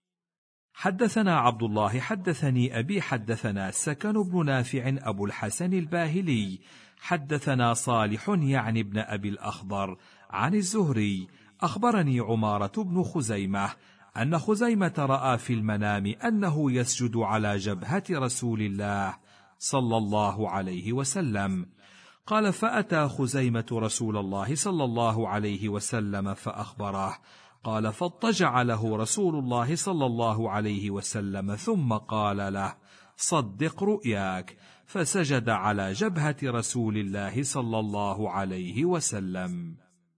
حدثنا عبد الله حدثني أبي حدثنا سكن بن نافع أبو الحسن الباهلي حدثنا صالح يعني ابن أبي الأخضر عن الزهري أخبرني عمارة بن خزيمة أن خزيمة رأى في المنام أنه يسجد على جبهة رسول الله صلى الله عليه وسلم. قال: فأتى خزيمة رسول الله صلى الله عليه وسلم فأخبره. قال: فاضطجع له رسول الله صلى الله عليه وسلم ثم قال له: صدق رؤياك. فسجد على جبهة رسول الله صلى الله عليه وسلم.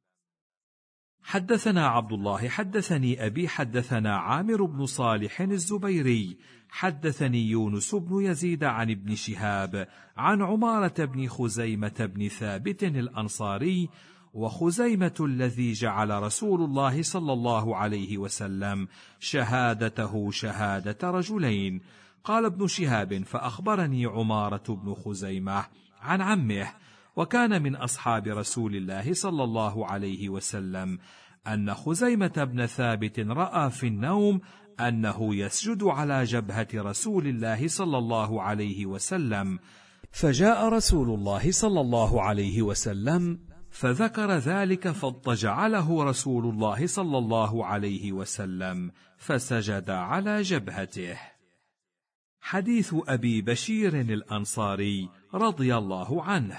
حدثنا عبد الله حدثني أبي حدثنا عامر بن صالح الزبيري حدثني يونس بن يزيد عن ابن شهاب عن عمارة بن خزيمة بن ثابت الأنصاري: وخزيمة الذي جعل رسول الله صلى الله عليه وسلم شهادته شهادة رجلين. قال ابن شهاب: فأخبرني عمارة بن خزيمة عن عمه، وكان من أصحاب رسول الله صلى الله عليه وسلم، أن خزيمة بن ثابت رأى في النوم أنه يسجد على جبهة رسول الله صلى الله عليه وسلم، فجاء رسول الله صلى الله عليه وسلم فذكر ذلك، فاضطجع له رسول الله صلى الله عليه وسلم فسجد على جبهته. حديث أبي بشير الأنصاري رضي الله عنه.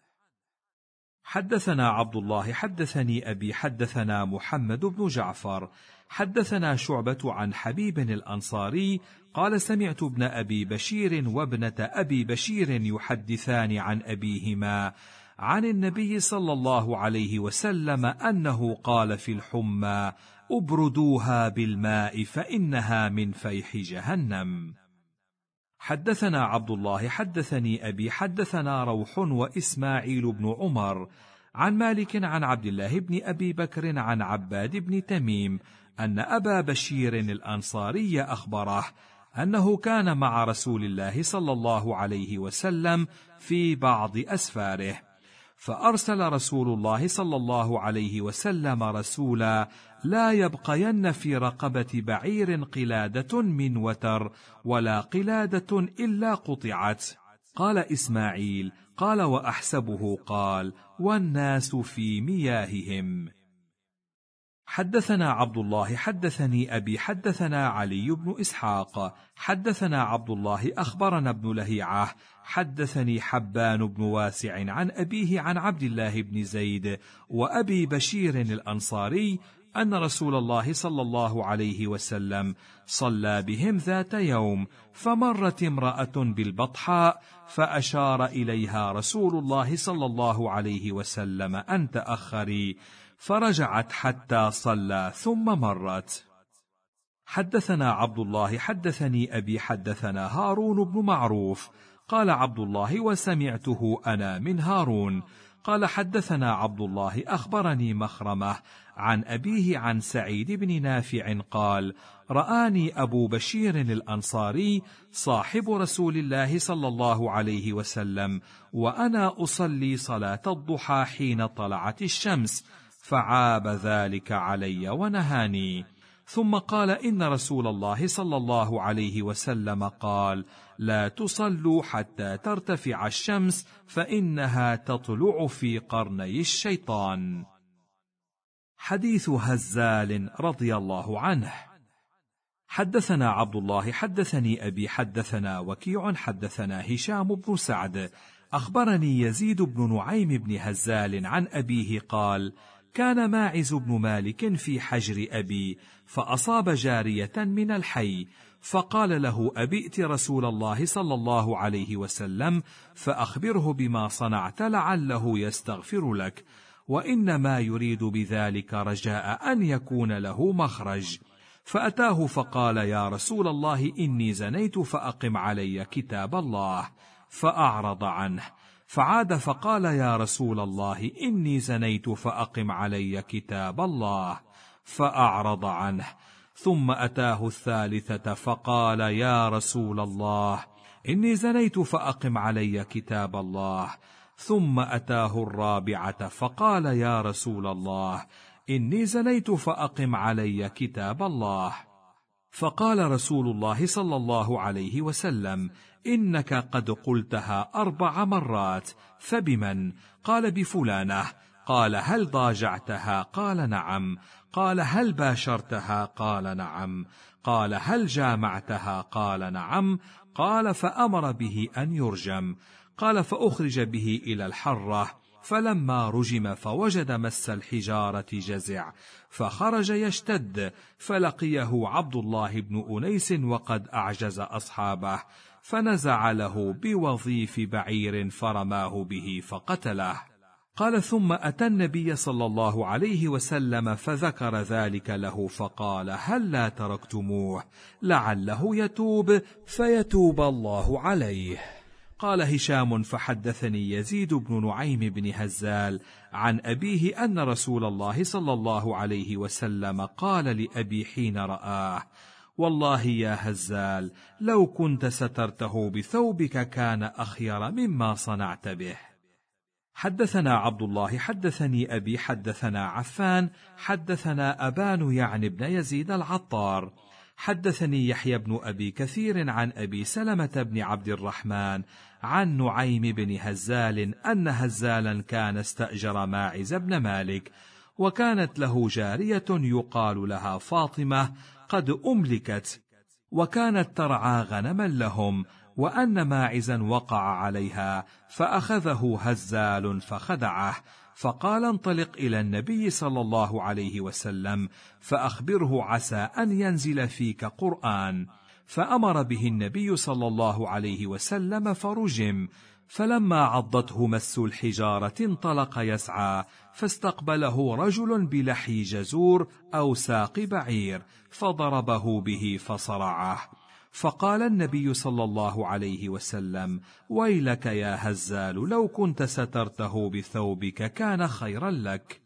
حدثنا عبد الله حدثني أبي حدثنا محمد بن جعفر حدثنا شعبة عن حبيب الأنصاري قال: سمعت ابن أبي بشير وابنة أبي بشير يحدثان عن أبيهما عن النبي صلى الله عليه وسلم أنه قال في الحمى: أبردوها بالماء فإنها من فيح جهنم. حدثنا عبد الله حدثني أبي حدثنا روح وإسماعيل بن عمر عن مالك عن عبد الله بن أبي بكر عن عباد بن تميم أن أبا بشير الأنصاري أخبره أنه كان مع رسول الله صلى الله عليه وسلم في بعض أسفاره، فأرسل رسول الله صلى الله عليه وسلم رسولا: لا يبقين في رقبة بعير قلادة من وتر ولا قلادة إلا قطعت. قال إسماعيل: قال وأحسبه قال: والناس في مياههم. حدثنا عبد الله حدثني أبي حدثنا علي بن إسحاق حدثنا عبد الله أخبرنا ابن لهيعة حدثني حبان بن واسع عن أبيه عن عبد الله بن زيد وأبي بشير الأنصاري أن رسول الله صلى الله عليه وسلم صلى بهم ذات يوم، فمرت امرأة بالبطحاء فأشار إليها رسول الله صلى الله عليه وسلم أن تأخري، فرجعت حتى صلى ثم مرت. حدثنا عبد الله حدثني أبي حدثنا هارون بن معروف قال عبد الله وسمعته أنا من هارون قال حدثنا عبد الله أخبرني مخرمة عن أبيه عن سعيد بن نافع قال رآني أبو بشير الأنصاري صاحب رسول الله صلى الله عليه وسلم وأنا أصلي صلاة الضحى حين طلعت الشمس، فعاب ذلك علي ونهاني. ثم قال إن رسول الله صلى الله عليه وسلم قال لا تصلوا حتى ترتفع الشمس فإنها تطلع في قرني الشيطان. حديث هزال رضي الله عنه. حدثنا عبد الله حدثني أبي حدثنا وكيع حدثنا هشام بن سعد أخبرني يزيد بن نعيم بن هزال عن أبيه قال كان ماعز بن مالك في حجر أبي فأصاب جارية من الحي، فقال له أبئت رسول الله صلى الله عليه وسلم فأخبره بما صنعت لعله يستغفر لك، وإنما يريد بذلك رجاء أن يكون له مخرج. فأتاه فقال يا رسول الله إني زنيت فأقم علي كتاب الله، فأعرض عنه، فعاد فقال يا رسول الله إني زنيت فأقم علي كتاب الله، فأعرض عنه، ثم أتاه الثالثة فقال يا رسول الله إني زنيت فأقم علي كتاب الله، ثم أتاه الرابعة فقال يا رسول الله إني زنيت فأقم علي كتاب الله، فقال رسول الله صلى الله عليه وسلم إنك قد قلتها 4 مرات، فبمن؟ قال بفلانة. قال هل ضاجعتها؟ قال نعم. قال هل باشرتها؟ قال نعم. قال هل جامعتها؟ قال نعم. قال فأمر به أن يرجم. قال فأخرج به إلى الحرة، فلما رجم فوجد مس الحجارة جزع، فخرج يشتد، فلقيه عبد الله بن أنيس وقد أعجز أصحابه، فنزع له بوظيف بعير فرماه به فقتله. قال ثم أتى النبي صلى الله عليه وسلم فذكر ذلك له، فقال هل لا تركتموه لعله يتوب فيتوب الله عليه. قال هشام فحدثني يزيد بن نعيم بن هزال عن أبيه أن رسول الله صلى الله عليه وسلم قال لأبي حين رآه والله يا هزال لو كنت سترته بثوبك كان أخير مما صنعت به. حدثنا عبد الله حدثني أبي حدثنا عفان حدثنا أبان يعني بن يزيد العطار حدثني يحيى بن أبي كثير عن أبي سلمة بن عبد الرحمن عن نعيم بن هزال أن هزالا كان استأجر ماعز بن مالك، وكانت له جارية يقال لها فاطمة قد أملكت، وكانت ترعى غنما لهم، وأن ماعزا وقع عليها فأخذه هزال فخدعه، فقال انطلق إلى النبي صلى الله عليه وسلم فأخبره عسى أن ينزل فيك قرآن، فأمر به النبي صلى الله عليه وسلم فرجم، فلما عضته مس الحجارة انطلق يسعى، فاستقبله رجل بلحي جزور أو ساق بعير فضربه به فصرعه، فقال النبي صلى الله عليه وسلم ويلك يا هزال لو كنت سترته بثوبك كان خيرا لك.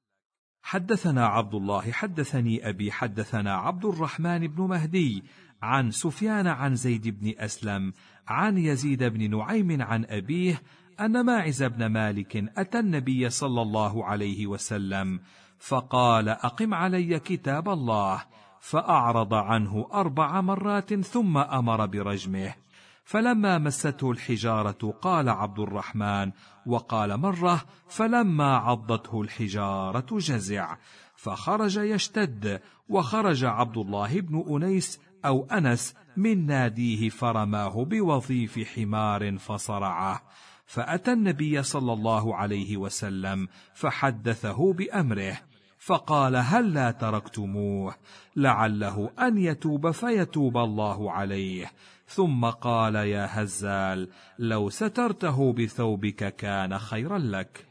حدثنا عبد الله حدثني أبي حدثنا عبد الرحمن بن مهدي عن سفيان عن زيد بن أسلم عن يزيد بن نعيم عن أبيه أن ماعز بن مالك أتى النبي صلى الله عليه وسلم فقال أقم علي كتاب الله، فأعرض عنه 4 مرات ثم أمر برجمه، فلما مسته الحجارة قال عبد الرحمن، وقال مرة فلما عضته الحجارة جزع، فخرج يشتد، وخرج عبد الله بن أنيس أو أنس من ناديه فرماه بوظيف حمار فصرعه، فأتى النبي صلى الله عليه وسلم فحدثه بأمره، فقال هلا تركتموه لعله أن يتوب فيتوب الله عليه، ثم قال يا هزال لو سترته بثوبك كان خيرا لك.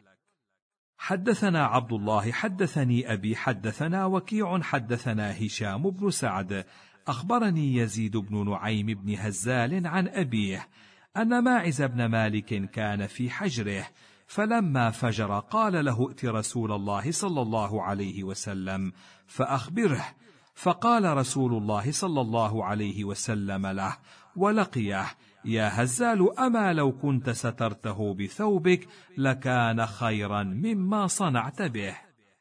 حدثنا عبد الله حدثني أبي حدثنا وكيع حدثنا هشام بن سعد أخبرني يزيد بن نعيم بن هزال عن أبيه أن ماعز بن مالك كان في حجره، فلما فجر قال له ائت رسول الله صلى الله عليه وسلم فأخبره، فقال رسول الله صلى الله عليه وسلم له ولقيه يا هزال أما لو كنت سترته بثوبك لكان خيرا مما صنعت به.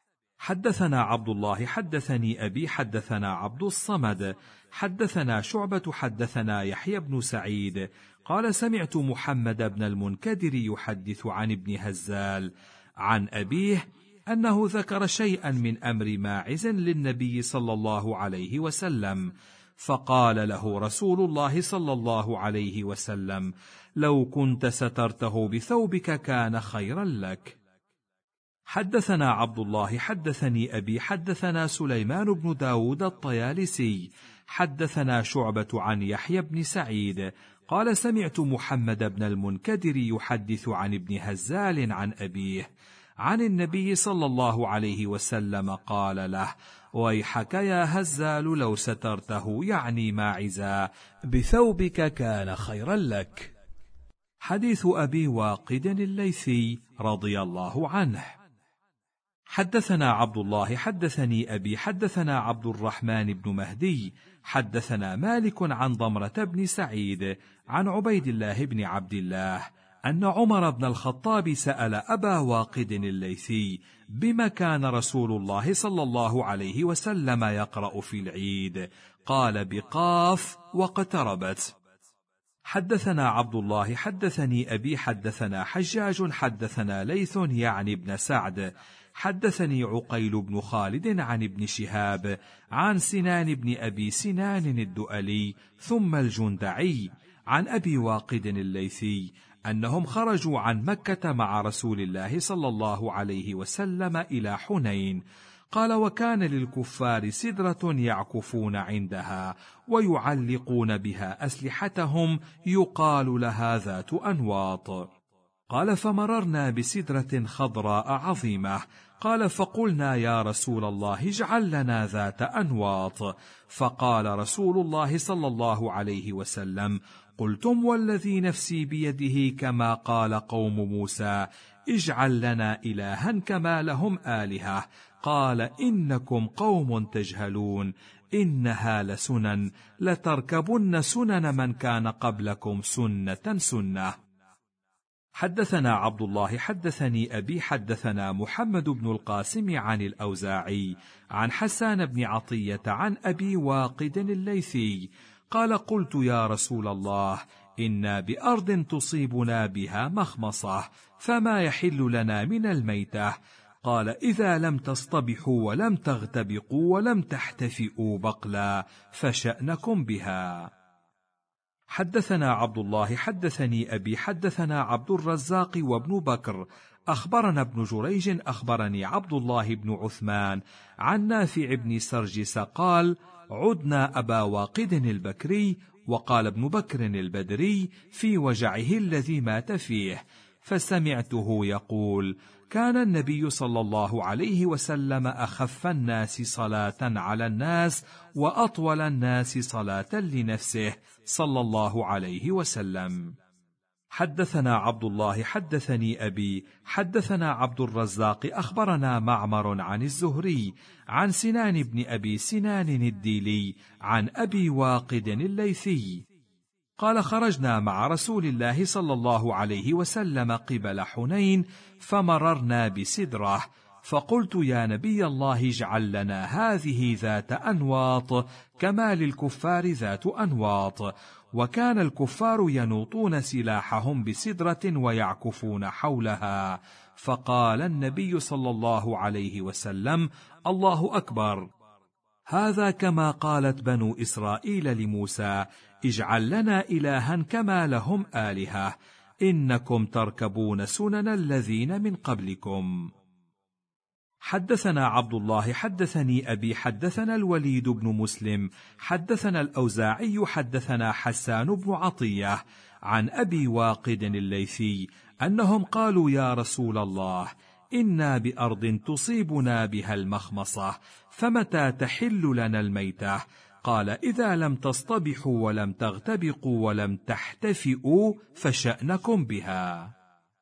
حدثنا عبد الله حدثني أبي حدثنا عبد الصمد حدثنا شعبة حدثنا يحيى بن سعيد قال سمعت محمد بن المنكدر يحدث عن ابن هزال عن أبيه أنه ذكر شيئا من أمر ماعز للنبي صلى الله عليه وسلم، فقال له رسول الله صلى الله عليه وسلم لو كنت سترته بثوبك كان خيرا لك. حدثنا عبد الله حدثني أبي حدثنا سليمان بن داود الطيالسي حدثنا شعبة عن يحيى بن سعيد قال سمعت محمد بن المنكدر يحدث عن ابن هزال عن أبيه عن النبي صلى الله عليه وسلم قال له ويحك يا هزال لو سترته يعني ماعزا بثوبك كان خيرا لك. حديث أبي واقد الليثي رضي الله عنه. حدثنا عبد الله حدثني أبي حدثنا عبد الرحمن بن مهدي حدثنا مالك عن ضمرة بن سعيد عن عبيد الله بن عبد الله أن عمر بن الخطاب سأل أبا واقد الليثي بما كان رسول الله صلى الله عليه وسلم يقرأ في العيد، قال بقاف واقتربت. حدثنا عبد الله حدثني أبي حدثنا حجاج حدثنا ليث يعني ابن سعد حدثني عقيل بن خالد عن ابن شهاب عن سنان بن أبي سنان الدؤلي ثم الجندعي عن أبي واقد الليثي أنهم خرجوا عن مكة مع رسول الله صلى الله عليه وسلم إلى حنين، قال وكان للكفار سدرة يعكفون عندها ويعلقون بها أسلحتهم يقال لها ذات أنواط، قال فمررنا بسدرة خضراء عظيمة، قال فقلنا يا رسول الله اجعل لنا ذات أنواط، فقال رسول الله صلى الله عليه وسلم قلتم والذي نفسي بيده كما قال قوم موسى اجعل لنا إلها كما لهم آلهة، قال إنكم قوم تجهلون إنها لسنن لتركبن سنن من كان قبلكم سنة سنة. حدثنا عبد الله حدثني أبي حدثنا محمد بن القاسم عن الأوزاعي عن حسان بن عطية عن أبي واقد الليثي قال قلت يا رسول الله إنا بأرض تصيبنا بها مخمصة فما يحل لنا من الميتة، قال إذا لم تصطبحوا ولم تغتبقوا ولم تحتفئوا بقلا فشأنكم بها. حدثنا عبد الله حدثني أبي حدثنا عبد الرزاق وابن بكر أخبرنا ابن جريج أخبرني عبد الله بن عثمان عن نافع بن سرجس قال عدنا أبا واقد البكري وقال ابن بكر البدري في وجعه الذي مات فيه، فسمعته يقول كان النبي صلى الله عليه وسلم أخف الناس صلاة على الناس وأطول الناس صلاة لنفسه صلى الله عليه وسلم. حدثنا عبد الله حدثني أبي حدثنا عبد الرزاق أخبرنا معمر عن الزهري عن سنان بن أبي سنان الديلي عن أبي واقد الليثي قال خرجنا مع رسول الله صلى الله عليه وسلم قبل حنين فمررنا بسدرة، فقلت يا نبي الله اجعل لنا هذه ذات أنواط كما للكفار ذات أنواط. وكان الكفار ينوطون سلاحهم بسدرة ويعكفون حولها. فقال النبي صلى الله عليه وسلم: الله أكبر. هذا كما قالت بنو إسرائيل لموسى: اجعل لنا إلها كما لهم آلهة، إنكم تركبون سنن الذين من قبلكم. حدثنا عبد الله حدثني أبي حدثنا الوليد بن مسلم حدثنا الأوزاعي حدثنا حسان بن عطية عن أبي واقد الليثي أنهم قالوا: يا رسول الله، إنا بأرض تصيبنا بها المخمصة، فمتى تحل لنا الميتة؟ قال: إذا لم تصطبحوا ولم تغتبقوا ولم تحتفئوا فشأنكم بها.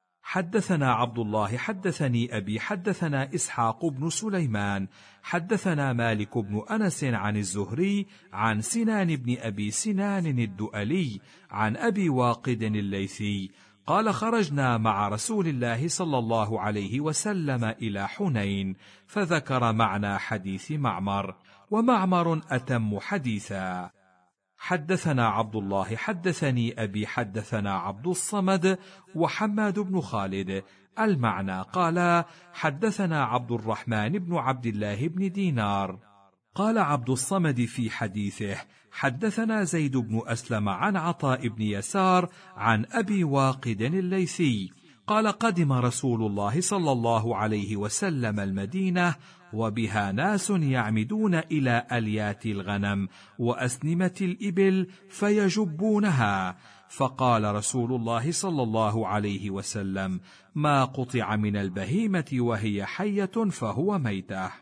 حدثنا عبد الله حدثني أبي حدثنا إسحاق بن سليمان حدثنا مالك بن أنس عن الزهري عن سنان بن أبي سنان الدؤلي عن أبي واقد الليثي قال: خرجنا مع رسول الله صلى الله عليه وسلم إلى حنين، فذكر معنى حديث معمر، ومعمر أتم حديثا. حدثنا عبد الله حدثني أبي حدثنا عبد الصمد وحماد بن خالد المعنى قال: حدثنا عبد الرحمن بن عبد الله بن دينار قال عبد الصمد في حديثه: حدثنا زيد بن أسلم عن عطاء بن يسار عن أبي واقد الليثي قال: قدم رسول الله صلى الله عليه وسلم المدينة وبها ناس يعمدون إلى أليات الغنم وأسنمة الإبل فيجبونها، فقال رسول الله صلى الله عليه وسلم: ما قطع من البهيمة وهي حية فهو ميتة.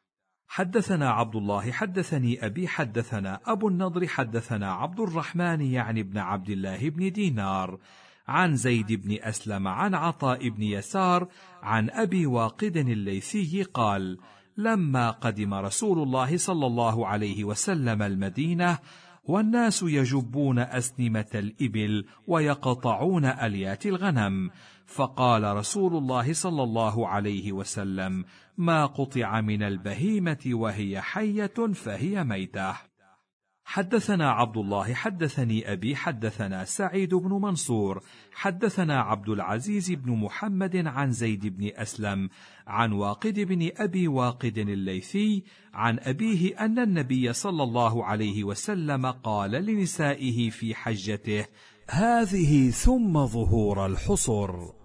حدثنا عبد الله حدثني أبي حدثنا أبو النضر حدثنا عبد الرحمن يعني بن عبد الله بن دينار عن زيد بن أسلم عن عطاء بن يسار عن أبي واقد الليثي قال: لما قدم رسول الله صلى الله عليه وسلم المدينة والناس يجبون أسنمة الإبل ويقطعون أليات الغنم، فقال رسول الله صلى الله عليه وسلم: ما قطع من البهيمة وهي حية فهي ميتة. حدثنا عبد الله حدثني أبي حدثنا سعيد بن منصور حدثنا عبد العزيز بن محمد عن زيد بن أسلم عن واقد بن أبي واقد الليثي عن أبيه أن النبي صلى الله عليه وسلم قال لنسائه في حجته: هذه ثم ظهور الحصر.